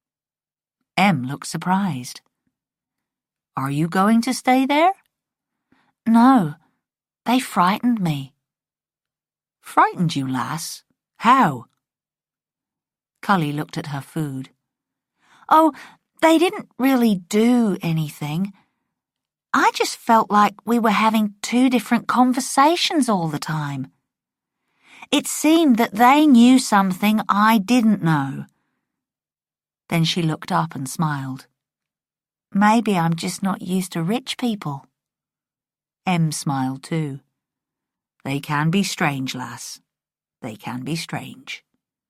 Em looked surprised. Are you going to stay there? No, they frightened me. Frightened you, lass? How? Cully looked at her food. Oh, they didn't really do anything. I just felt like we were having two different conversations all the time. It seemed that they knew something I didn't know. Then she looked up and smiled. Maybe I'm just not used to rich people. Em smiled too. They can be strange, lass. They can be strange.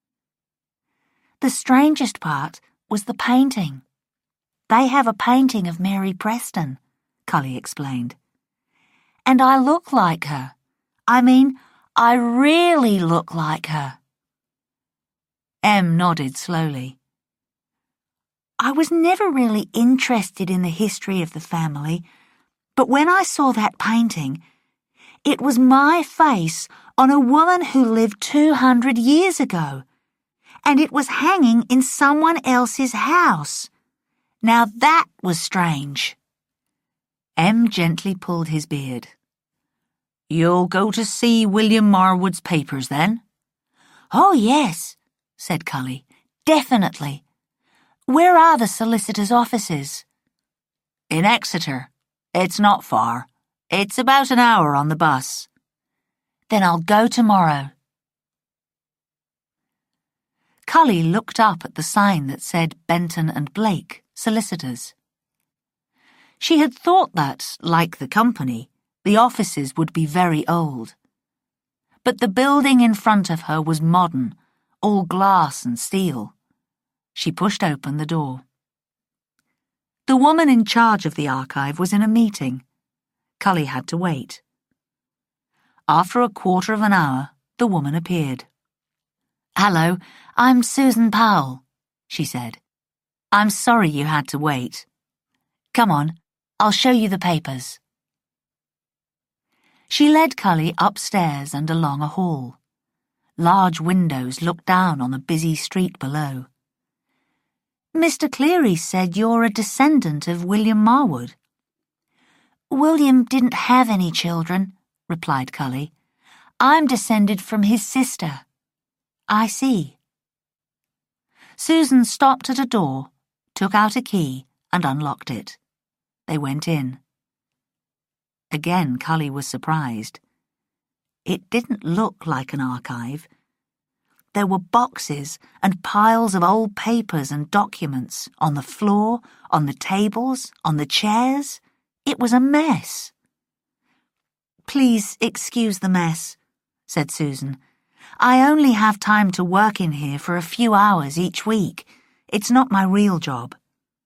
The strangest part was the painting. They have a painting of Mary Preston, Cully explained. And I look like her. I mean, I really look like her. Em nodded slowly. I was never really interested in the history of the family, but when I saw that painting, it was my face on a woman who lived two hundred years ago, and it was hanging in someone else's house. Now that was strange. Em gently pulled his beard. You'll go to see William Marwood's papers, then? Oh, yes, said Cully. Definitely. Where are the solicitor's offices? In Exeter. It's not far. It's about an hour on the bus. Then I'll go tomorrow. Cully looked up at the sign that said Benton and Blake, solicitors. She had thought that, like the company, the offices would be very old. But the building in front of her was modern, all glass and steel. She pushed open the door. The woman in charge of the archive was in a meeting. Cully had to wait. After a quarter of an hour, the woman appeared. "Hello, I'm Susan Powell," she said. "I'm sorry you had to wait. Come on, I'll show you the papers." She led Cully upstairs and along a hall. Large windows looked down on the busy street below. "Mister Cleary said you're a descendant of William Marwood." "William didn't have any children," replied Cully. "I'm descended from his sister." "I see." Susan stopped at a door, took out a key, and unlocked it. They went in. Again, Cully was surprised. It didn't look like an archive. There were boxes and piles of old papers and documents on the floor, on the tables, on the chairs. It was a mess. "Please excuse the mess," said Susan. "I only have time to work in here for a few hours each week. It's not my real job."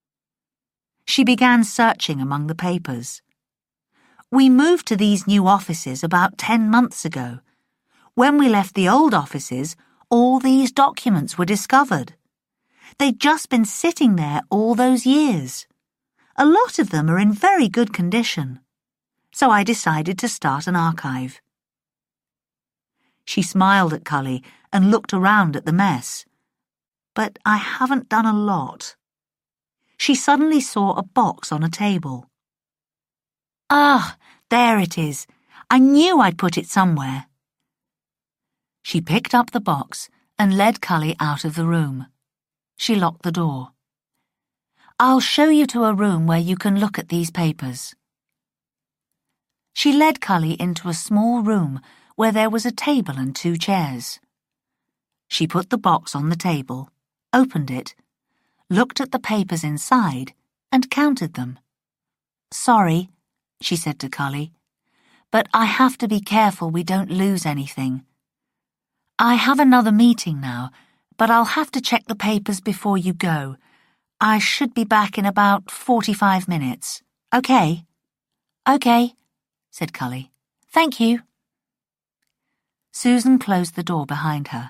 She began searching among the papers. "We moved to these new offices about ten months ago. When we left the old offices, all these documents were discovered. They'd just been sitting there all those years. A lot of them are in very good condition. So I decided to start an archive." She smiled at Cully and looked around at the mess. "But I haven't done a lot." She suddenly saw a box on a table. "Ah, there it is. I knew I'd put it somewhere." She picked up the box and led Cully out of the room. She locked the door. "I'll show you to a room where you can look at these papers." She led Cully into a small room where there was a table and two chairs. She put the box on the table, opened it, looked at the papers inside, and counted them. "Sorry," she said to Cully, "but I have to be careful we don't lose anything. I have another meeting now, but I'll have to check the papers before you go. I should be back in about forty-five minutes. Okay?" "Okay," said Cully. "Thank you." Susan closed the door behind her.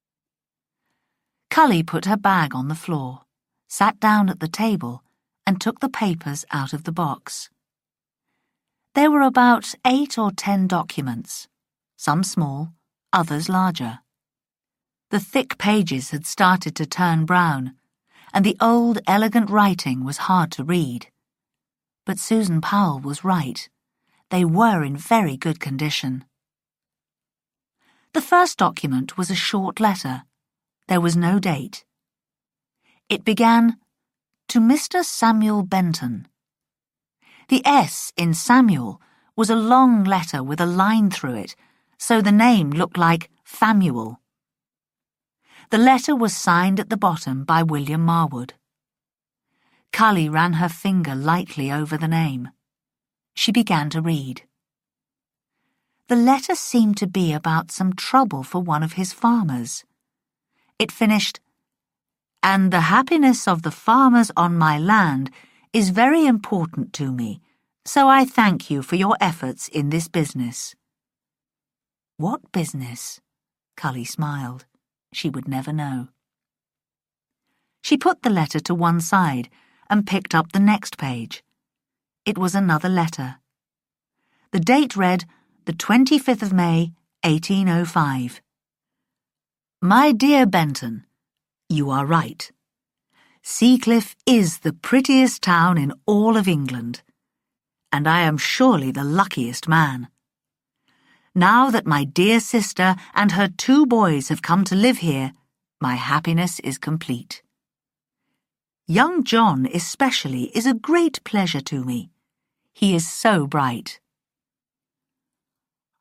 Cully put her bag on the floor, sat down at the table, and took the papers out of the box. There were about eight or ten documents, some small, others larger. The thick pages had started to turn brown, and the old, elegant writing was hard to read. But Susan Powell was right. They were in very good condition. The first document was a short letter. There was no date. It began, "To Mister Samuel Benton." The S in Samuel was a long letter with a line through it, so the name looked like Famuel. The letter was signed at the bottom by William Marwood. Cully ran her finger lightly over the name. She began to read. The letter seemed to be about some trouble for one of his farmers. It finished, "And the happiness of the farmers on my land is very important to me, so I thank you for your efforts in this business." What business? Cully smiled. She would never know. She put the letter to one side and picked up the next page. It was another letter. The date read, the twenty-fifth of May, eighteen oh five. My dear Benton, you are right. Seacliff is the prettiest town in all of England, and I am surely the luckiest man. Now that my dear sister and her two boys have come to live here, my happiness is complete. Young John especially is a great pleasure to me. He is so bright.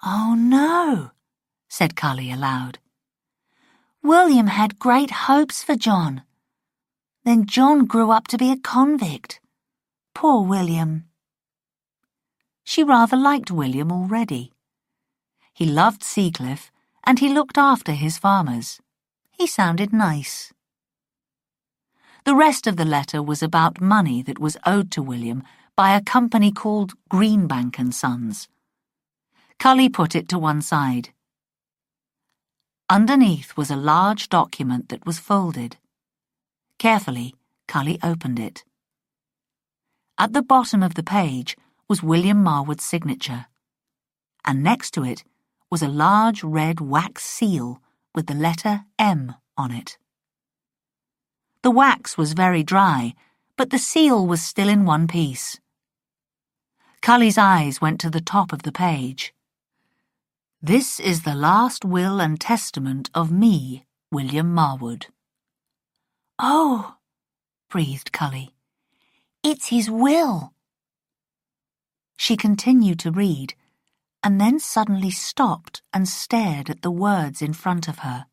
"Oh no," said Cully aloud. "William had great hopes for John. Then John grew up to be a convict. Poor William." She rather liked William already. He loved Seacliff, and he looked after his farmers. He sounded nice. The rest of the letter was about money that was owed to William by a company called Greenbank and Sons. Cully put it to one side. Underneath was a large document that was folded. Carefully, Cully opened it. At the bottom of the page was William Marwood's signature, and next to it was a large red wax seal with the letter M on it. The wax was very dry, but the seal was still in one piece. Cully's eyes went to the top of the page. "This is the last will and testament of me, William Marwood." "Oh," breathed Cully, "it's his will." She continued to read, and then suddenly stopped and stared at the words in front of her.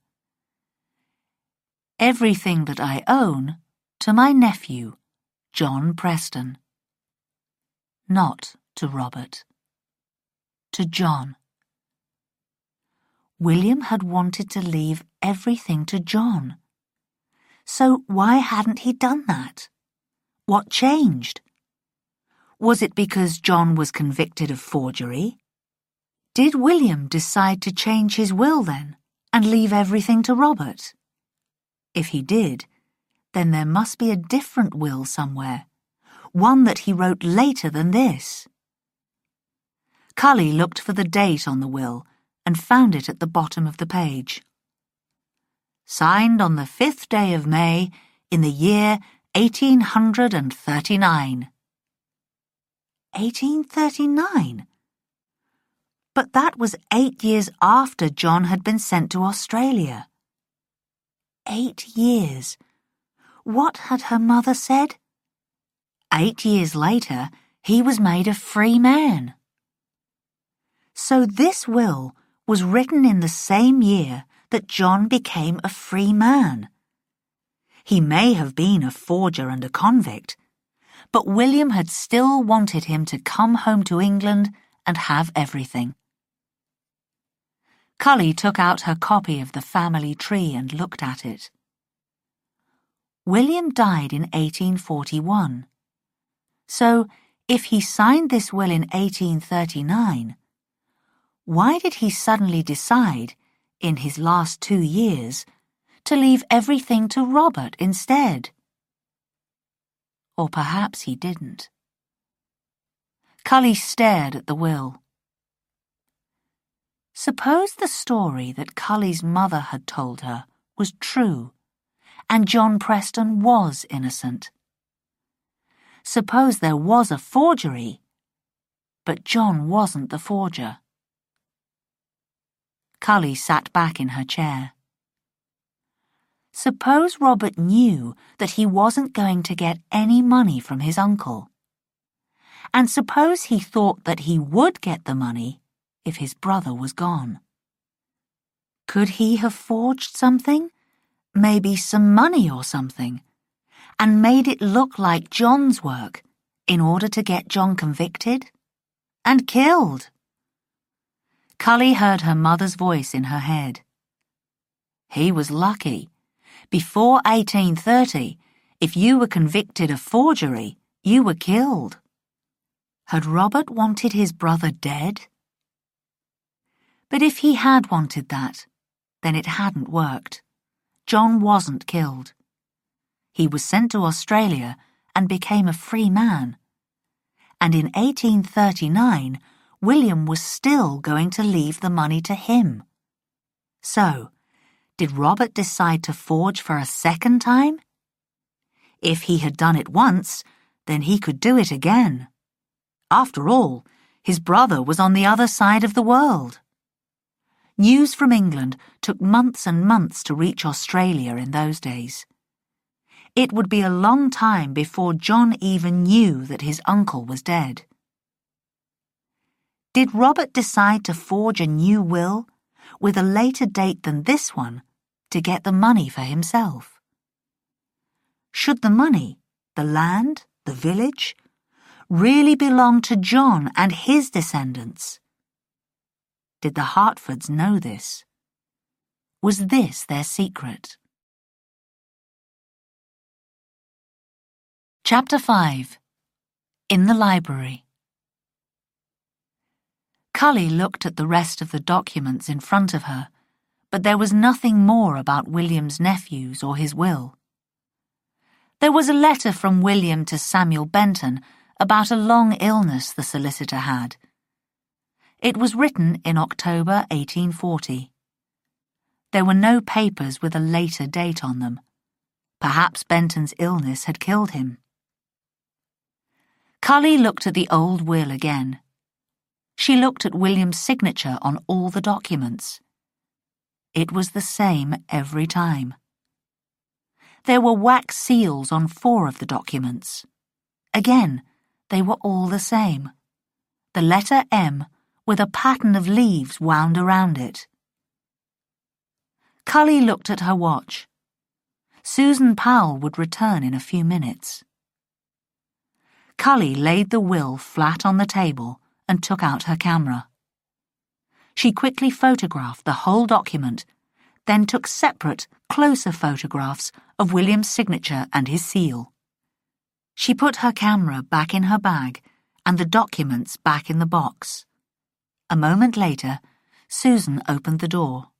"Everything that I own, to my nephew, John Preston." Not to Robert. To John. William had wanted to leave everything to John. So why hadn't he done that? What changed? Was it because John was convicted of forgery? Did William decide to change his will then, and leave everything to Robert? If he did, then there must be a different will somewhere, one that he wrote later than this. Cully looked for the date on the will and found it at the bottom of the page. "Signed on the fifth day of May in the year eighteen hundred and thirty-nine." Eighteen thirty-nine? But that was eight years after John had been sent to Australia. Eight years. What had her mother said? Eight years later, he was made a free man. So this will was written in the same year that John became a free man. He may have been a forger and a convict, but William had still wanted him to come home to England and have everything. Cully took out her copy of the family tree and looked at it. William died in eighteen forty-one. So, if he signed this will in eighteen thirty-nine, why did he suddenly decide, in his last two years, to leave everything to Robert instead? Or perhaps he didn't. Cully stared at the will. Suppose the story that Cully's mother had told her was true, and John Preston was innocent. Suppose there was a forgery, but John wasn't the forger. Cully sat back in her chair. Suppose Robert knew that he wasn't going to get any money from his uncle. And suppose he thought that he would get the money if his brother was gone. Could he have forged something, maybe some money or something, and made it look like John's work in order to get John convicted and killed? Cully heard her mother's voice in her head. He was lucky. Before eighteen thirty, if you were convicted of forgery, you were killed. Had Robert wanted his brother dead? But if he had wanted that, then it hadn't worked. John wasn't killed. He was sent to Australia and became a free man. And in eighteen thirty-nine, William was still going to leave the money to him. So, did Robert decide to forge for a second time? If he had done it once, then he could do it again. After all, his brother was on the other side of the world. News from England took months and months to reach Australia in those days. It would be a long time before John even knew that his uncle was dead. Did Robert decide to forge a new will, with a later date than this one, to get the money for himself? Should the money, the land, the village, really belong to John and his descendants? Did the Hartfords know this? Was this their secret? Chapter five. In the Library. Cully looked at the rest of the documents in front of her, but there was nothing more about William's nephews or his will. There was a letter from William to Samuel Benton about a long illness the solicitor had. It was written in October eighteen forty. There were no papers with a later date on them. Perhaps Benton's illness had killed him. Cully looked at the old will again. She looked at William's signature on all the documents. It was the same every time. There were wax seals on four of the documents. Again, they were all the same. The letter M with a pattern of leaves wound around it. Cully looked at her watch. Susan Powell would return in a few minutes. Cully laid the will flat on the table and took out her camera. She quickly photographed the whole document, then took separate, closer photographs of William's signature and his seal. She put her camera back in her bag and the documents back in the box. A moment later, Susan opened the door.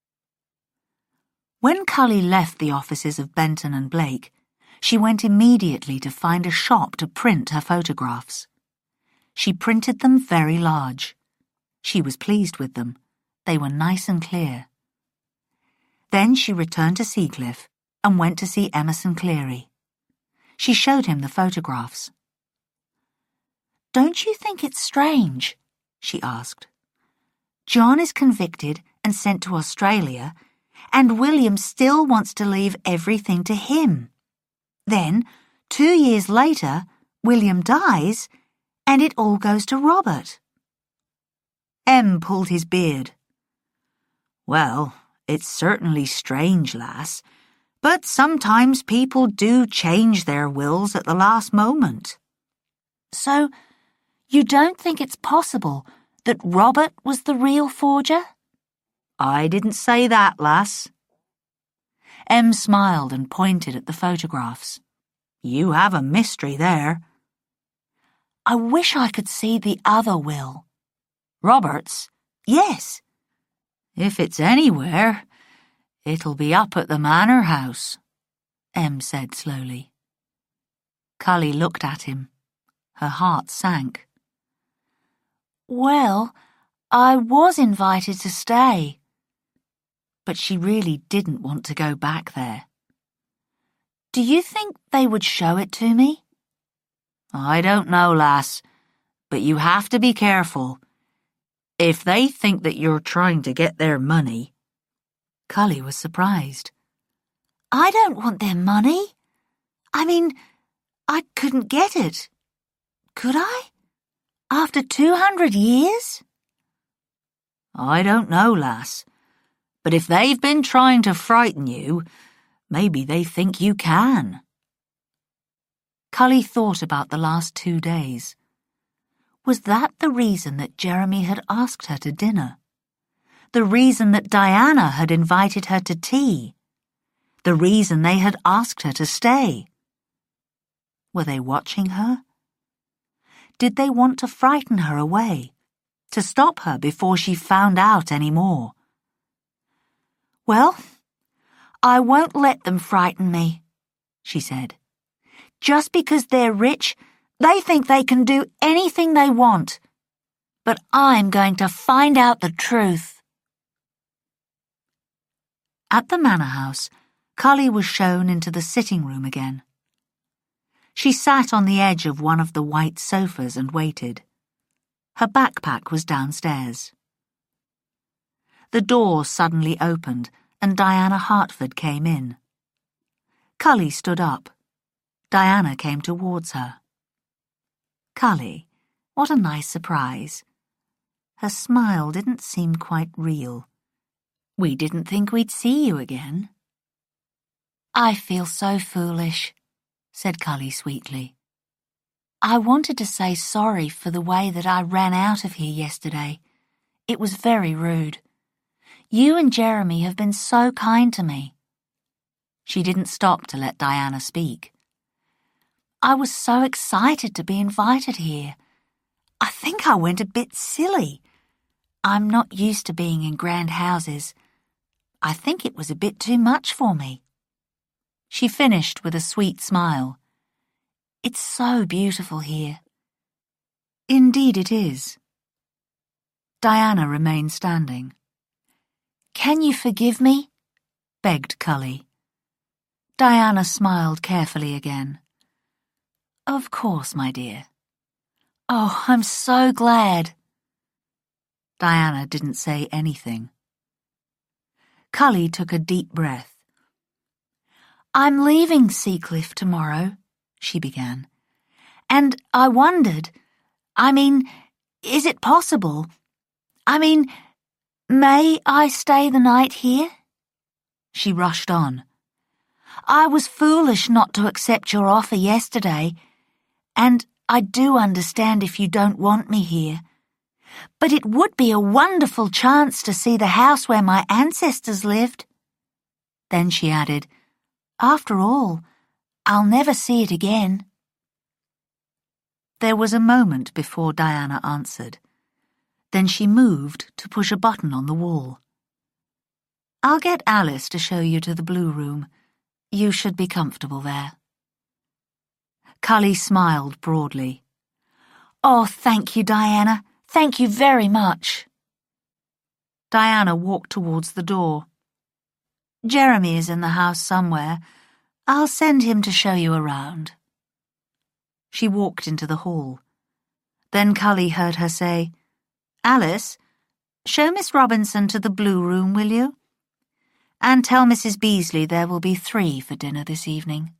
When Cully left the offices of Benton and Blake, she went immediately to find a shop to print her photographs. She printed them very large. She was pleased with them. They were nice and clear. Then she returned to Seacliff and went to see Emerson Cleary. She showed him the photographs. "Don't you think it's strange?" she asked. "John is convicted and sent to Australia, and William still wants to leave everything to him. Then, two years later, William dies, and it all goes to Robert." Em pulled his beard. "Well, it's certainly strange, lass, but sometimes people do change their wills at the last moment." "So, you don't think it's possible that Robert was the real forger?" "I didn't say that, lass." Em smiled and pointed at the photographs. "You have a mystery there." "I wish I could see the other will." "Robert's?" "Yes." "If it's anywhere, it'll be up at the manor house," Em said slowly. Cully looked at him. Her heart sank. "Well, I was invited to stay." But she really didn't want to go back there. "Do you think they would show it to me?" "I don't know, lass, but you have to be careful. If they think that you're trying to get their money..." Cully was surprised. "I don't want their money. I mean, I couldn't get it. Could I? After two hundred years?" "I don't know, lass. But if they've been trying to frighten you, maybe they think you can." Cully thought about the last two days. Was that the reason that Jeremy had asked her to dinner? The reason that Diana had invited her to tea? The reason they had asked her to stay? Were they watching her? Did they want to frighten her away, to stop her before she found out any more? "Well, I won't let them frighten me," she said. "Just because they're rich, they think they can do anything they want. But I'm going to find out the truth." At the manor house, Cully was shown into the sitting room again. She sat on the edge of one of the white sofas and waited. Her backpack was downstairs. The door suddenly opened and Diana Hartford came in. Cully stood up. Diana came towards her. "Cully, what a nice surprise. Her smile didn't seem quite real. "We didn't think we'd see you again." "I feel so foolish," said Cully sweetly. "I wanted to say sorry for the way that I ran out of here yesterday. It was very rude. You and Jeremy have been so kind to me." She didn't stop to let Diana speak. "I was so excited to be invited here. I think I went a bit silly. I'm not used to being in grand houses. I think it was a bit too much for me." She finished with a sweet smile. "It's so beautiful here." "Indeed it is." Diana remained standing. "Can you forgive me?" begged Cully. Diana smiled carefully again. "Of course, my dear." "Oh, I'm so glad." Diana didn't say anything. Cully took a deep breath. "I'm leaving Seacliff tomorrow," she began. "And I wondered, I mean, is it possible? I mean, may I stay the night here?" She rushed on. "I was foolish not to accept your offer yesterday, and I do understand if you don't want me here. But it would be a wonderful chance to see the house where my ancestors lived." Then she added, "After all, I'll never see it again." There was a moment before Diana answered. Then she moved to push a button on the wall. "I'll get Alice to show you to the blue room. You should be comfortable there." Cully smiled broadly. "Oh, thank you, Diana. Thank you very much." Diana walked towards the door. "Jeremy is in the house somewhere. I'll send him to show you around." She walked into the hall. Then Cully heard her say, "Alice, show Miss Robinson to the blue room, will you? And tell Missus Beasley there will be three for dinner this evening."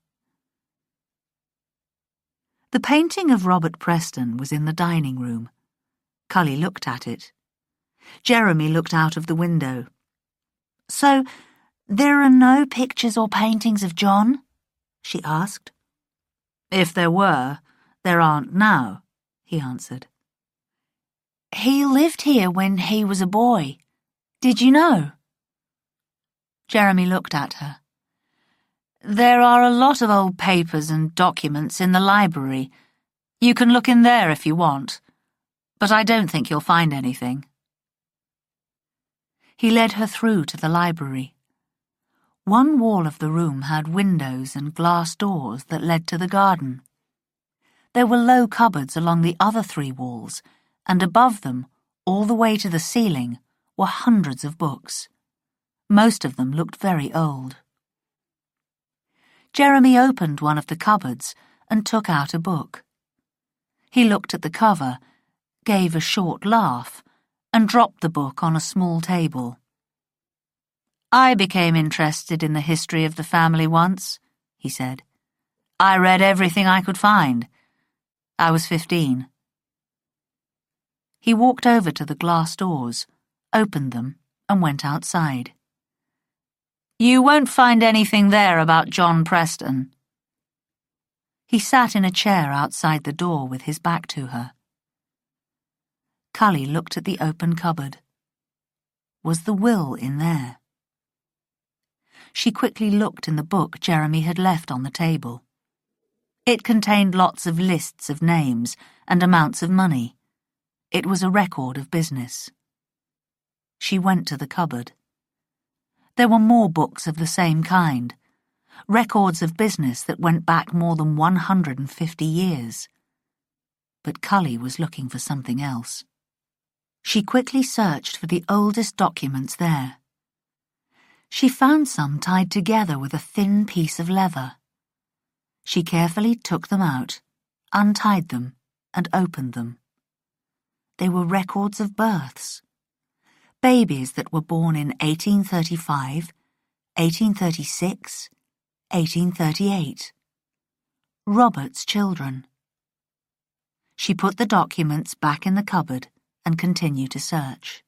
The painting of Robert Preston was in the dining room. Cully looked at it. Jeremy looked out of the window. "So, there are no pictures or paintings of John?" she asked. "If there were, there aren't now," he answered. "He lived here when he was a boy. Did you know?" Jeremy looked at her. "There are a lot of old papers and documents in the library. You can look in there if you want, but I don't think you'll find anything." He led her through to the library. One wall of the room had windows and glass doors that led to the garden. There were low cupboards along the other three walls, and above them, all the way to the ceiling, were hundreds of books. Most of them looked very old. Jeremy opened one of the cupboards and took out a book. He looked at the cover, gave a short laugh, and dropped the book on a small table. "I became interested in the history of the family once," he said. "I read everything I could find. I was fifteen." He walked over to the glass doors, opened them, and went outside. "You won't find anything there about John Preston." He sat in a chair outside the door with his back to her. Cully looked at the open cupboard. Was the will in there? She quickly looked in the book Jeremy had left on the table. It contained lots of lists of names and amounts of money. It was a record of business. She went to the cupboard. There were more books of the same kind, records of business that went back more than one hundred and fifty years. But Cully was looking for something else. She quickly searched for the oldest documents there. She found some tied together with a thin piece of leather. She carefully took them out, untied them, and opened them. They were records of births. Babies that were born in eighteen thirty-five, eighteen thirty-six, eighteen thirty-eight. Robert's children. She put the documents back in the cupboard and continue to search.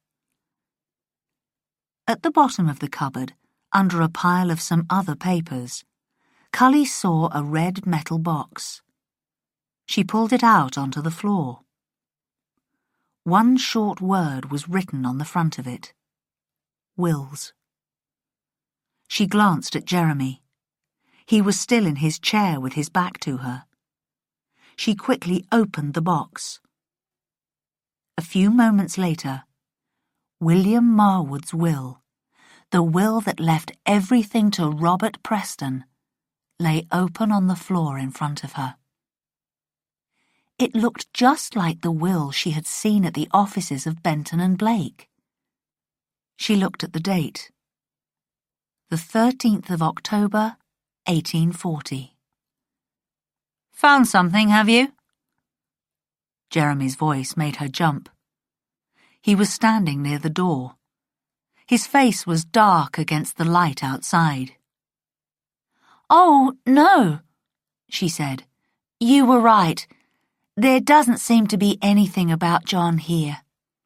At the bottom of the cupboard, under a pile of some other papers, Cully saw a red metal box. She pulled it out onto the floor. One short word was written on the front of it. Wills. She glanced at Jeremy. He was still in his chair with his back to her. She quickly opened the box. A few moments later, William Marwood's will, the will that left everything to Robert Preston, lay open on the floor in front of her. It looked just like the will she had seen at the offices of Benton and Blake. She looked at the date. The thirteenth of October, eighteen forty. "Found something, have you?" Jeremy's voice made her jump. He was standing near the door. His face was dark against the light outside. "Oh, no," she said. "You were right. There doesn't seem to be anything about John here."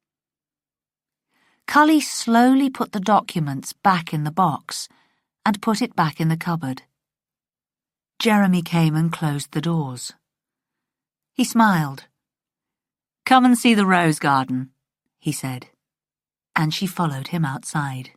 Cully slowly put the documents back in the box and put it back in the cupboard. Jeremy came and closed the doors. He smiled. "Come and see the rose garden," he said, and she followed him outside.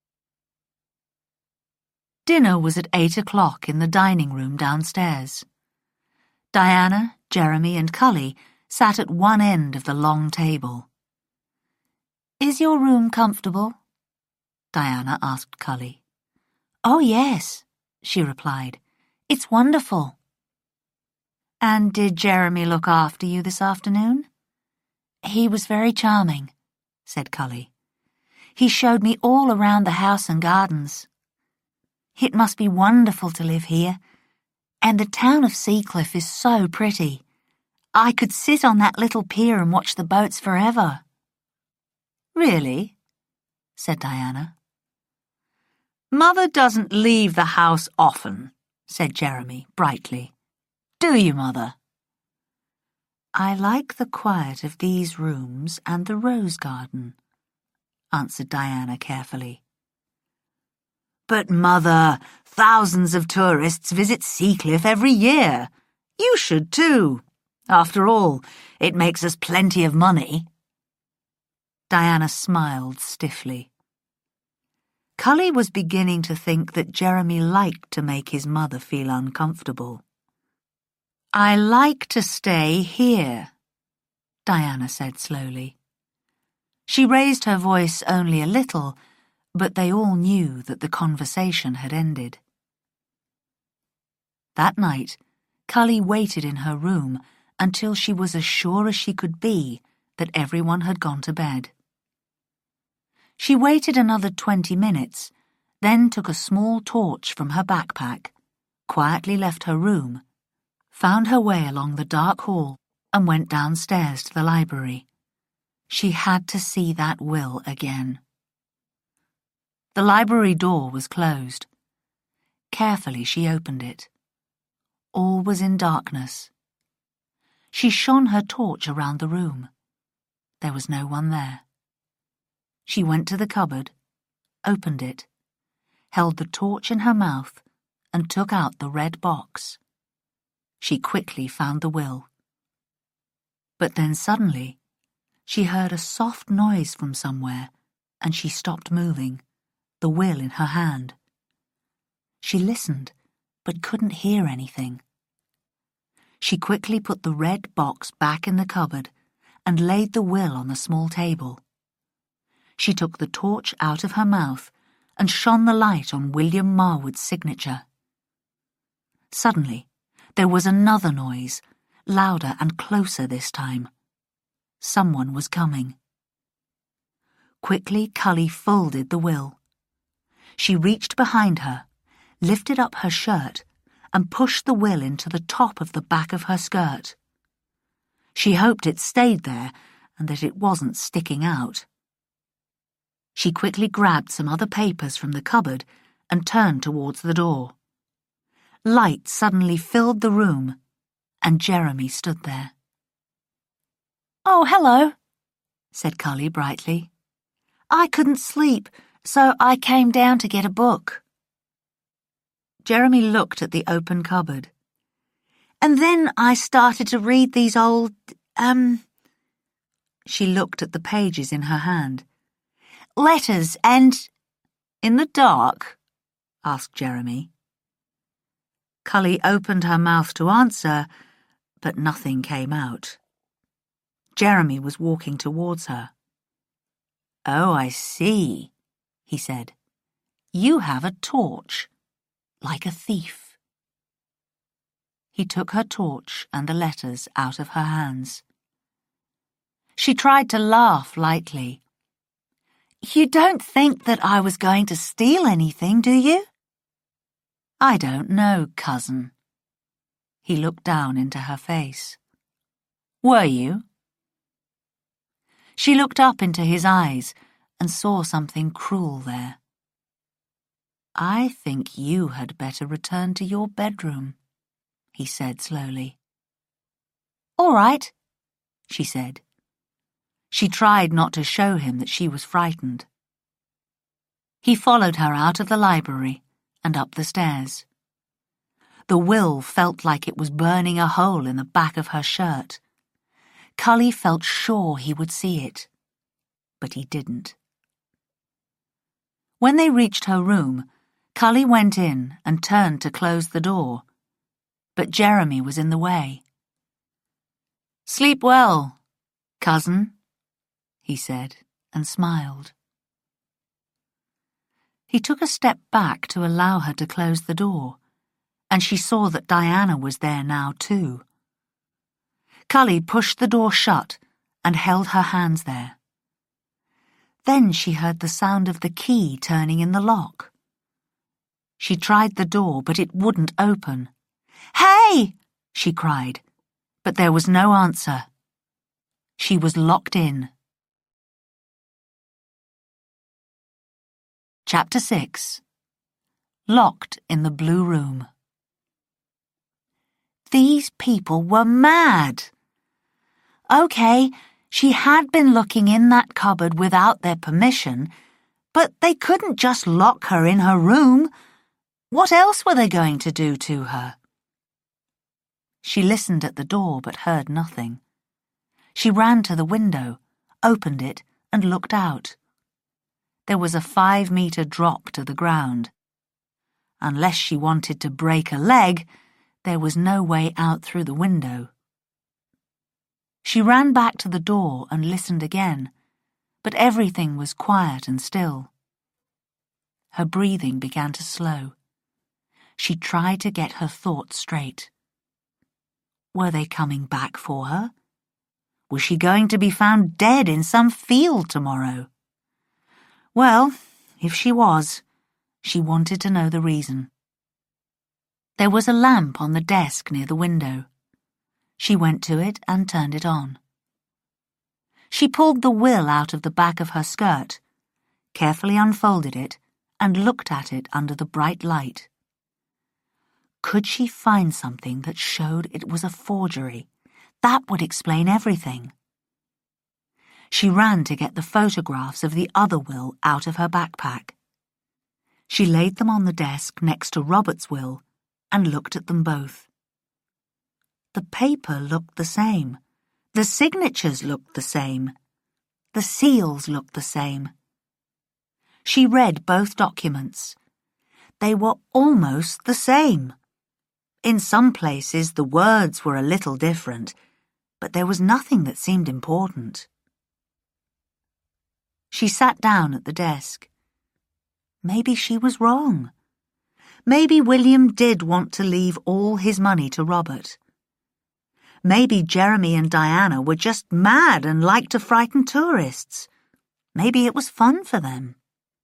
Dinner was at eight o'clock in the dining room downstairs. Diana, Jeremy and Cully sat at one end of the long table. "Is your room comfortable?" Diana asked Cully. "Oh, yes," she replied. "It's wonderful." "And did Jeremy look after you this afternoon?" "He was very charming," said Cully. "He showed me all around the house and gardens. It must be wonderful to live here. And the town of Seacliff is so pretty. I could sit on that little pier and watch the boats forever." "Really?" said Diana. "Mother doesn't leave the house often," said Jeremy brightly. "Do you, Mother?" "I like the quiet of these rooms and the rose garden," answered Diana carefully. "But, Mother, thousands of tourists visit Seacliff every year. You should too. After all, it makes us plenty of money." Diana smiled stiffly. Cully was beginning to think that Jeremy liked to make his mother feel uncomfortable. "I like to stay here," Diana said slowly. She raised her voice only a little, but they all knew that the conversation had ended. That night, Cully waited in her room until she was as sure as she could be that everyone had gone to bed. She waited another twenty minutes, then took a small torch from her backpack, quietly left her room, found her way along the dark hall, and went downstairs to the library. She had to see that will again. The library door was closed. Carefully she opened it. All was in darkness. She shone her torch around the room. There was no one there. She went to the cupboard, opened it, held the torch in her mouth, and took out the red box. She quickly found the will. But then suddenly, she heard a soft noise from somewhere, and she stopped moving, the will in her hand. She listened, but couldn't hear anything. She quickly put the red box back in the cupboard and laid the will on the small table. She took the torch out of her mouth and shone the light on William Marwood's signature. Suddenly, there was another noise, louder and closer this time. Someone was coming. Quickly, Cully folded the will. She reached behind her, lifted up her shirt, and pushed the will into the top of the back of her skirt. She hoped it stayed there and that it wasn't sticking out. She quickly grabbed some other papers from the cupboard and turned towards the door. Light suddenly filled the room, and Jeremy stood there. "Oh, hello," said Cully brightly. I couldn't sleep, so I came down to get a book. Jeremy looked at the open cupboard. And then I started to read these old, um... She looked at the pages in her hand. Letters and... In the dark? Asked Jeremy. Cully opened her mouth to answer, but nothing came out. Jeremy was walking towards her. Oh, I see, he said. You have a torch, like a thief. He took her torch and the letters out of her hands. She tried to laugh lightly. You don't think that I was going to steal anything, do you? I don't know, cousin. He looked down into her face. Were you? She looked up into his eyes and saw something cruel there. I think you had better return to your bedroom, he said slowly. All right, she said. She tried not to show him that she was frightened. He followed her out of the library and up the stairs. The will felt like it was burning a hole in the back of her shirt. Cully felt sure he would see it, but he didn't. When they reached her room, Cully went in and turned to close the door, but Jeremy was in the way. Sleep well, cousin, he said, and smiled. He took a step back to allow her to close the door, and she saw that Diana was there now too. Cully pushed the door shut and held her hands there. Then she heard the sound of the key turning in the lock. She tried the door, but it wouldn't open. Hey! She cried, but there was no answer. She was locked in. Chapter six. Locked in the Blue Room. These people were mad. OK, she had been looking in that cupboard without their permission, but they couldn't just lock her in her room. What else were they going to do to her? She listened at the door but heard nothing. She ran to the window, opened it, and looked out. There was a five-metre drop to the ground. Unless she wanted to break a leg, there was no way out through the window. She ran back to the door and listened again, but everything was quiet and still. Her breathing began to slow. She tried to get her thoughts straight. Were they coming back for her? Was she going to be found dead in some field tomorrow? Well, if she was, she wanted to know the reason. There was a lamp on the desk near the window. She went to it and turned it on. She pulled the will out of the back of her skirt, carefully unfolded it, and looked at it under the bright light. Could she find something that showed it was a forgery? That would explain everything. She ran to get the photographs of the other will out of her backpack. She laid them on the desk next to Robert's will and looked at them both. The paper looked the same. The signatures looked the same. The seals looked the same. She read both documents. They were almost the same. In some places the words were a little different, but there was nothing that seemed important. She sat down at the desk. Maybe she was wrong. Maybe William did want to leave all his money to Robert. Maybe Jeremy and Diana were just mad and liked to frighten tourists. Maybe it was fun for them.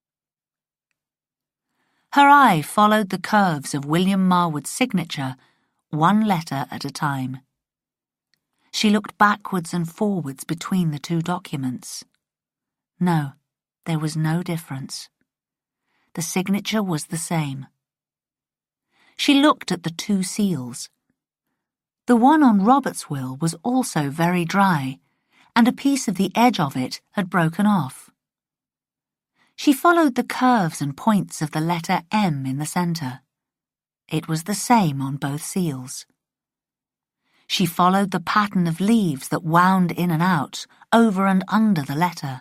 Her eye followed the curves of William Marwood's signature, one letter at a time. She looked backwards and forwards between the two documents. No, there was no difference. The signature was the same. She looked at the two seals. The one on Robert's will was also very dry, and a piece of the edge of it had broken off. She followed the curves and points of the letter M in the centre. It was the same on both seals. She followed the pattern of leaves that wound in and out, over and under the letter.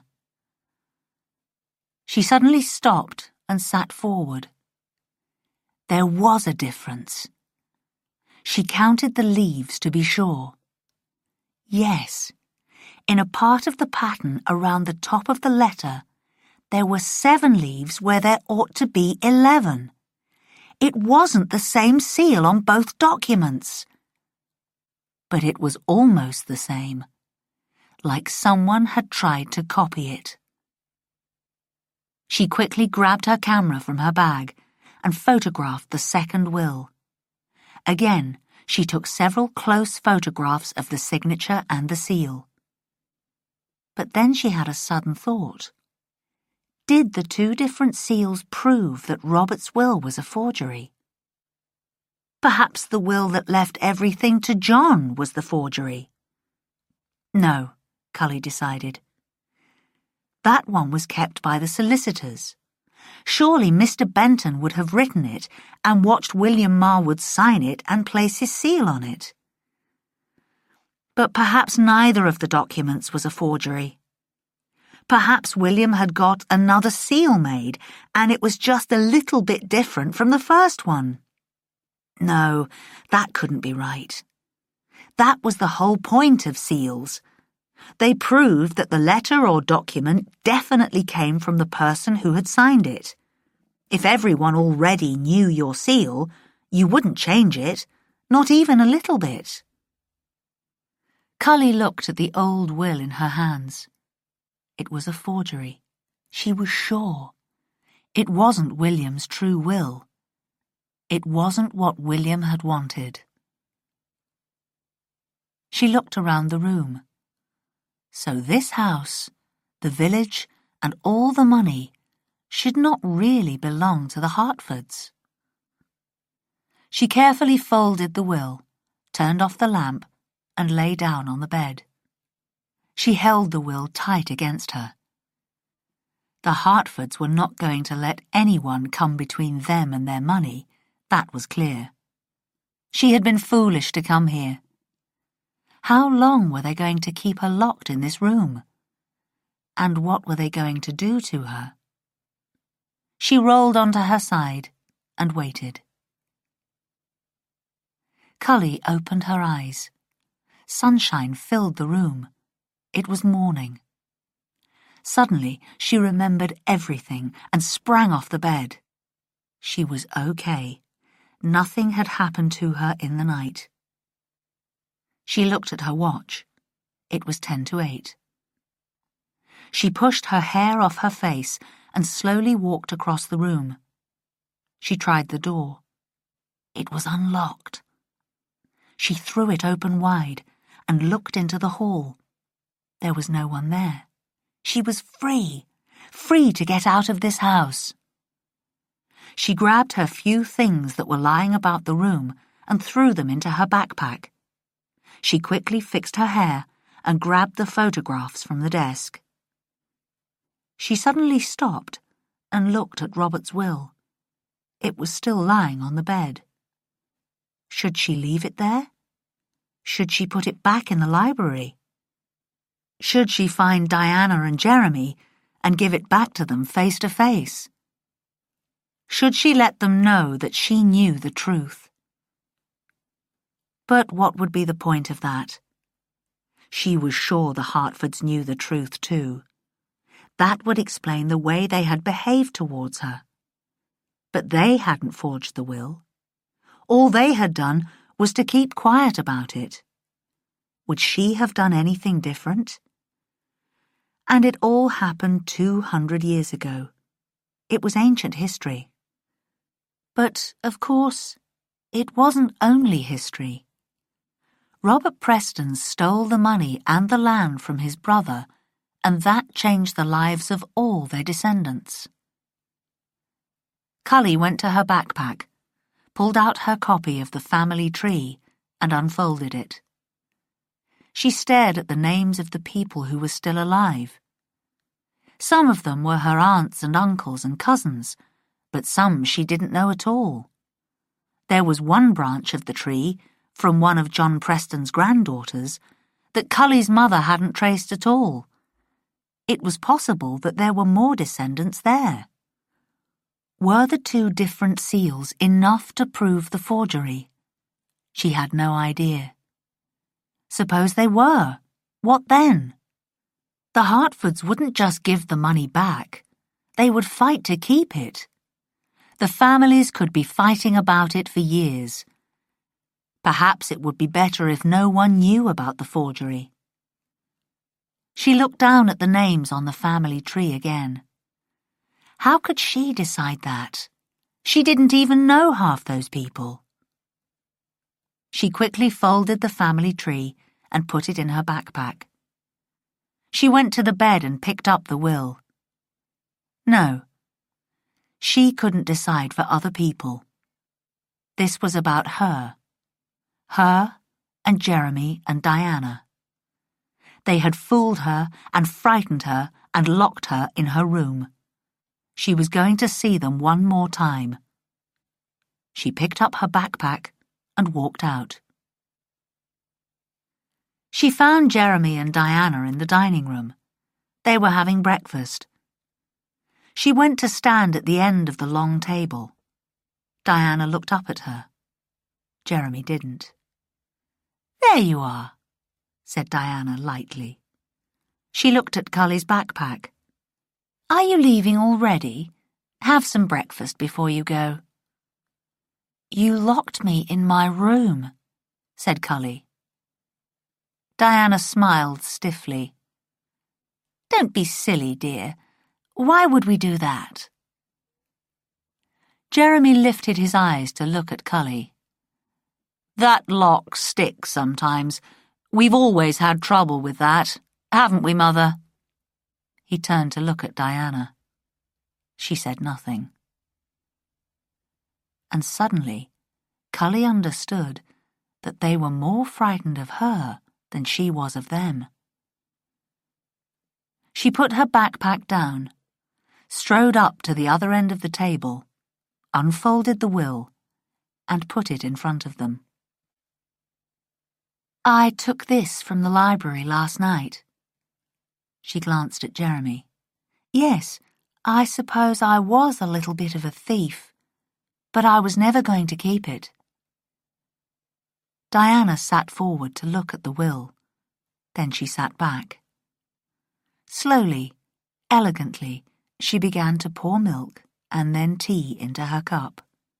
She suddenly stopped and sat forward. There was a difference. She counted the leaves to be sure. Yes, in a part of the pattern around the top of the letter, there were seven leaves where there ought to be eleven. It wasn't the same seal on both documents. But it was almost the same, like someone had tried to copy it. She quickly grabbed her camera from her bag and photographed the second will. Again, she took several close photographs of the signature and the seal. But then she had a sudden thought. Did the two different seals prove that Robert's will was a forgery? Perhaps the will that left everything to John was the forgery. No, Cully decided. That one was kept by the solicitors. Surely Mister Benton would have written it and watched William Marwood sign it and place his seal on it. But perhaps neither of the documents was a forgery. Perhaps William had got another seal made, and it was just a little bit different from the first one. No, that couldn't be right. That was the whole point of seals. They proved that the letter or document definitely came from the person who had signed it. If everyone already knew your seal, you wouldn't change it, not even a little bit. Cully looked at the old will in her hands. It was a forgery. She was sure. It wasn't William's true will. It wasn't what William had wanted. She looked around the room. So this house, the village, and all the money should not really belong to the Hartfords. She carefully folded the will, turned off the lamp, and lay down on the bed. She held the will tight against her. The Hartfords were not going to let anyone come between them and their money, that was clear. She had been foolish to come here. How long were they going to keep her locked in this room? And what were they going to do to her? She rolled onto her side and waited. Cully opened her eyes. Sunshine filled the room. It was morning. Suddenly, she remembered everything and sprang off the bed. She was okay. Nothing had happened to her in the night. She looked at her watch. It was ten to eight. She pushed her hair off her face and slowly walked across the room. She tried the door. It was unlocked. She threw it open wide and looked into the hall. There was no one there. She was free, free to get out of this house. She grabbed her few things that were lying about the room and threw them into her backpack. She quickly fixed her hair and grabbed the photographs from the desk. She suddenly stopped and looked at Robert's will. It was still lying on the bed. Should she leave it there? Should she put it back in the library? Should she find Diana and Jeremy and give it back to them face to face? Should she let them know that she knew the truth? But what would be the point of that? She was sure the Hartfords knew the truth too. That would explain the way they had behaved towards her. But they hadn't forged the will. All they had done was to keep quiet about it. Would she have done anything different? And it all happened two hundred years ago. It was ancient history. But, of course, it wasn't only history. Robert Preston stole the money and the land from his brother, and that changed the lives of all their descendants. Cully went to her backpack, pulled out her copy of the family tree, and unfolded it. She stared at the names of the people who were still alive. Some of them were her aunts and uncles and cousins, but some she didn't know at all. There was one branch of the tree, from one of John Preston's granddaughters, that Cully's mother hadn't traced at all. It was possible that there were more descendants there. Were the two different seals enough to prove the forgery? She had no idea. Suppose they were. What then? The Hartfords wouldn't just give the money back. They would fight to keep it. The families could be fighting about it for years. Perhaps it would be better if no one knew about the forgery. She looked down at the names on the family tree again. How could she decide that? She didn't even know half those people. She quickly folded the family tree and put it in her backpack. She went to the bed and picked up the will. No. She couldn't decide for other people. This was about her. Her and Jeremy and Diana. They had fooled her and frightened her and locked her in her room. She was going to see them one more time. She picked up her backpack and walked out. She found Jeremy and Diana in the dining room. They were having breakfast. She went to stand at the end of the long table. Diana looked up at her. Jeremy didn't. "There you are," said Diana lightly. She looked at Cully's backpack. "Are you leaving already? Have some breakfast before you go." "You locked me in my room," said Cully. Diana smiled stiffly. "Don't be silly, dear. Why would we do that?" Jeremy lifted his eyes to look at Cully. "That lock sticks sometimes. We've always had trouble with that, haven't we, Mother?" He turned to look at Diana. She said nothing. And suddenly, Cully understood that they were more frightened of her than she was of them. She put her backpack down, strode up to the other end of the table, unfolded the will, and put it in front of them. "I took this from the library last night." She glanced at Jeremy. "Yes, I suppose I was a little bit of a thief, but I was never going to keep it." Diana sat forward to look at the will. Then she sat back. Slowly, elegantly, she began to pour milk and then tea into her cup.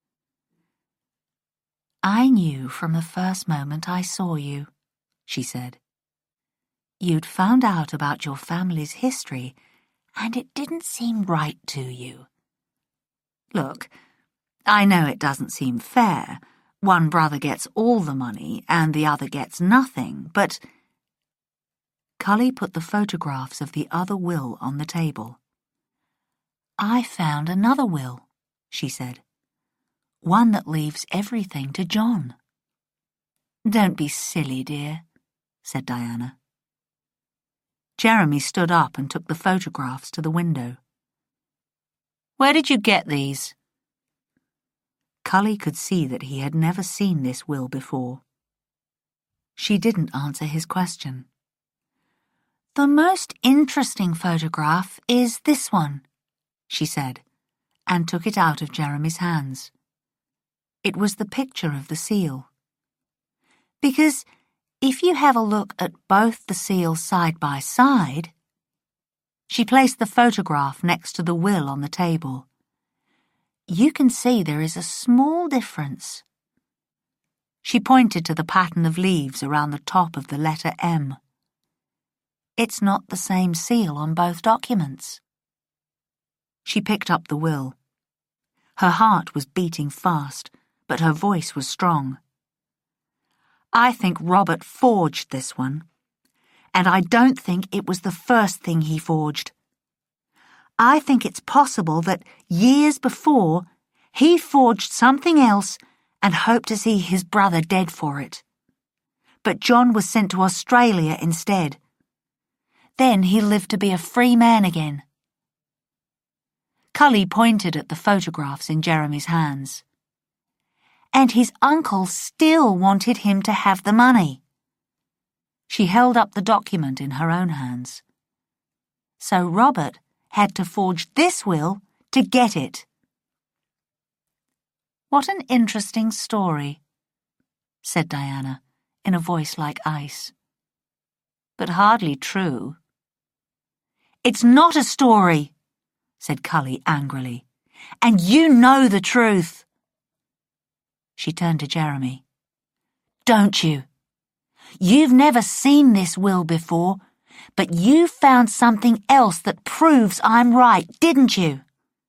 "I knew from the first moment I saw you," she said. "You'd found out about your family's history, and it didn't seem right to you. Look, I know it doesn't seem fair. One brother gets all the money and the other gets nothing, but—" Cully put the photographs of the other will on the table. "I found another will," she said. "One that leaves everything to John." "Don't be silly, dear," said Diana. Jeremy stood up and took the photographs to the window. "Where did you get these?" Cully could see that he had never seen this will before. She didn't answer his question. "The most interesting photograph is this one," she said, and took it out of Jeremy's hands. It was the picture of the seal. "Because if you have a look at both the seals side by side—" She placed the photograph next to the will on the table. "You can see there is a small difference." She pointed to the pattern of leaves around the top of the letter M. "It's not the same seal on both documents." She picked up the will. Her heart was beating fast, but her voice was strong. "I think Robert forged this one, and I don't think it was the first thing he forged. I think it's possible that years before, he forged something else and hoped to see his brother dead for it. but John was sent to Australia instead. Then he lived to be a free man again. Cully pointed at the photographs in Jeremy's hands. And his uncle still wanted him to have the money. She held up the document in her own hands. So Robert had to forge this will to get it. What an interesting story, said Diana in a voice like ice. But hardly true. It's not a story, said Cully angrily, and you know the truth. She turned to Jeremy. Don't you? You've never seen this will before, but you found something else that proves I'm right, didn't you?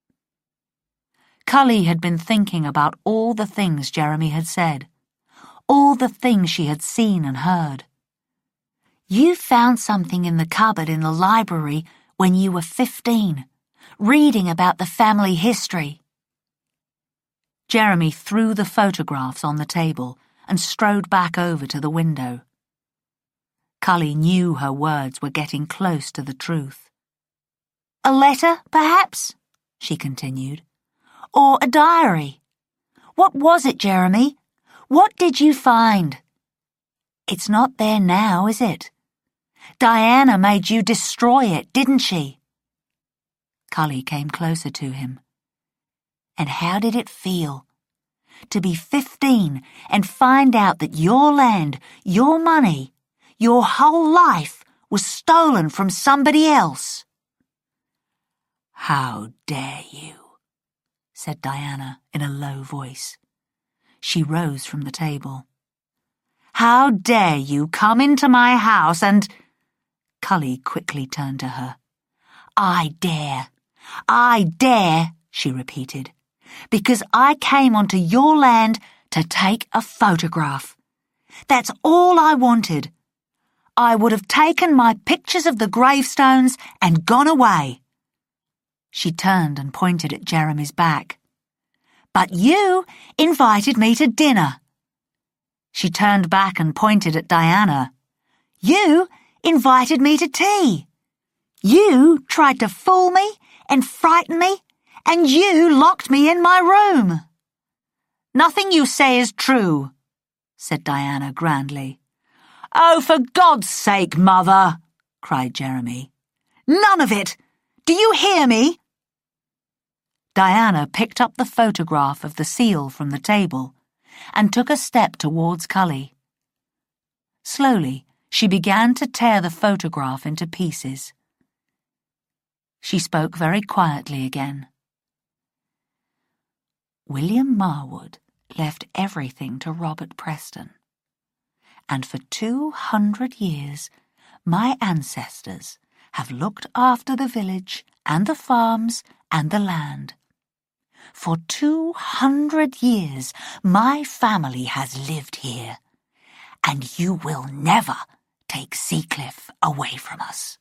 Cully had been thinking about all the things Jeremy had said, all the things she had seen and heard. You found something in the cupboard in the library when you were fifteen, reading about the family history. Jeremy threw the photographs on the table and strode back over to the window. Cully knew her words were getting close to the truth. A letter, perhaps? She continued. Or a diary. What was it, Jeremy? What did you find? It's not there now, is it? Diana made you destroy it, didn't she? Cully came closer to him. And how did it feel? To be fifteen and find out that your land, your money, your whole life was stolen from somebody else. How dare you, said Diana in a low voice. She rose from the table. How dare you come into my house and... Cully quickly turned to her. I dare. I dare, she repeated, because I came onto your land to take a photograph. That's all I wanted. I would have taken my pictures of the gravestones and gone away. She turned and pointed at Jeremy's back. But you invited me to dinner. She turned back and pointed at Diana. You invited me to tea. You tried to fool me and frighten me, and you locked me in my room. Nothing you say is true, said Diana grandly. Oh, for God's sake, Mother, cried Jeremy. None of it! Do you hear me? Diana picked up the photograph of the seal from the table and took a step towards Cully. Slowly, she began to tear the photograph into pieces. She spoke very quietly again. William Marwood left everything to Robert Preston. And for two hundred years, my ancestors have looked after the village and the farms and the land. For two hundred years, my family has lived here, and you will never take Seacliff away from us.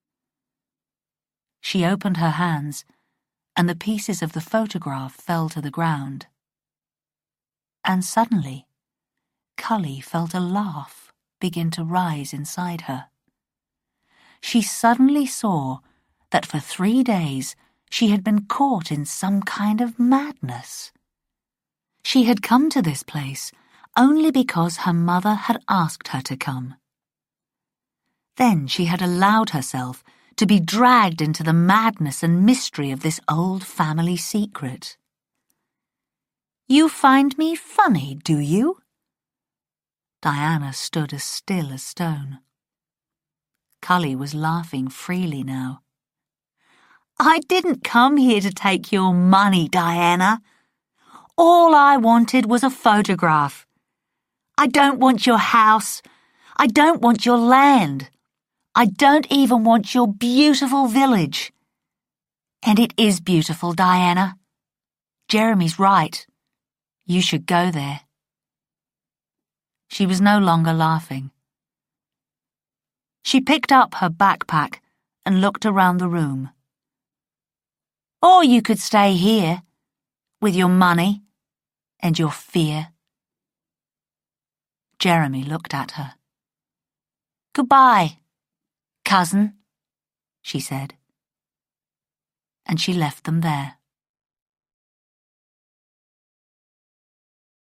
She opened her hands, and the pieces of the photograph fell to the ground. And suddenly, Cully felt a laugh begin to rise inside her. She suddenly saw that for three days she had been caught in some kind of madness. She had come to this place only because her mother had asked her to come. Then she had allowed herself to be dragged into the madness and mystery of this old family secret. You find me funny, do you? Diana stood as still as stone. Cully was laughing freely now. I didn't come here to take your money, Diana. All I wanted was a photograph. I don't want your house. I don't want your land. I don't even want your beautiful village. And it is beautiful, Diana. Jeremy's right. You should go there. She was no longer laughing. She picked up her backpack and looked around the room. Or you could stay here, with your money and your fear. Jeremy looked at her. Goodbye, cousin, she said. And she left them there.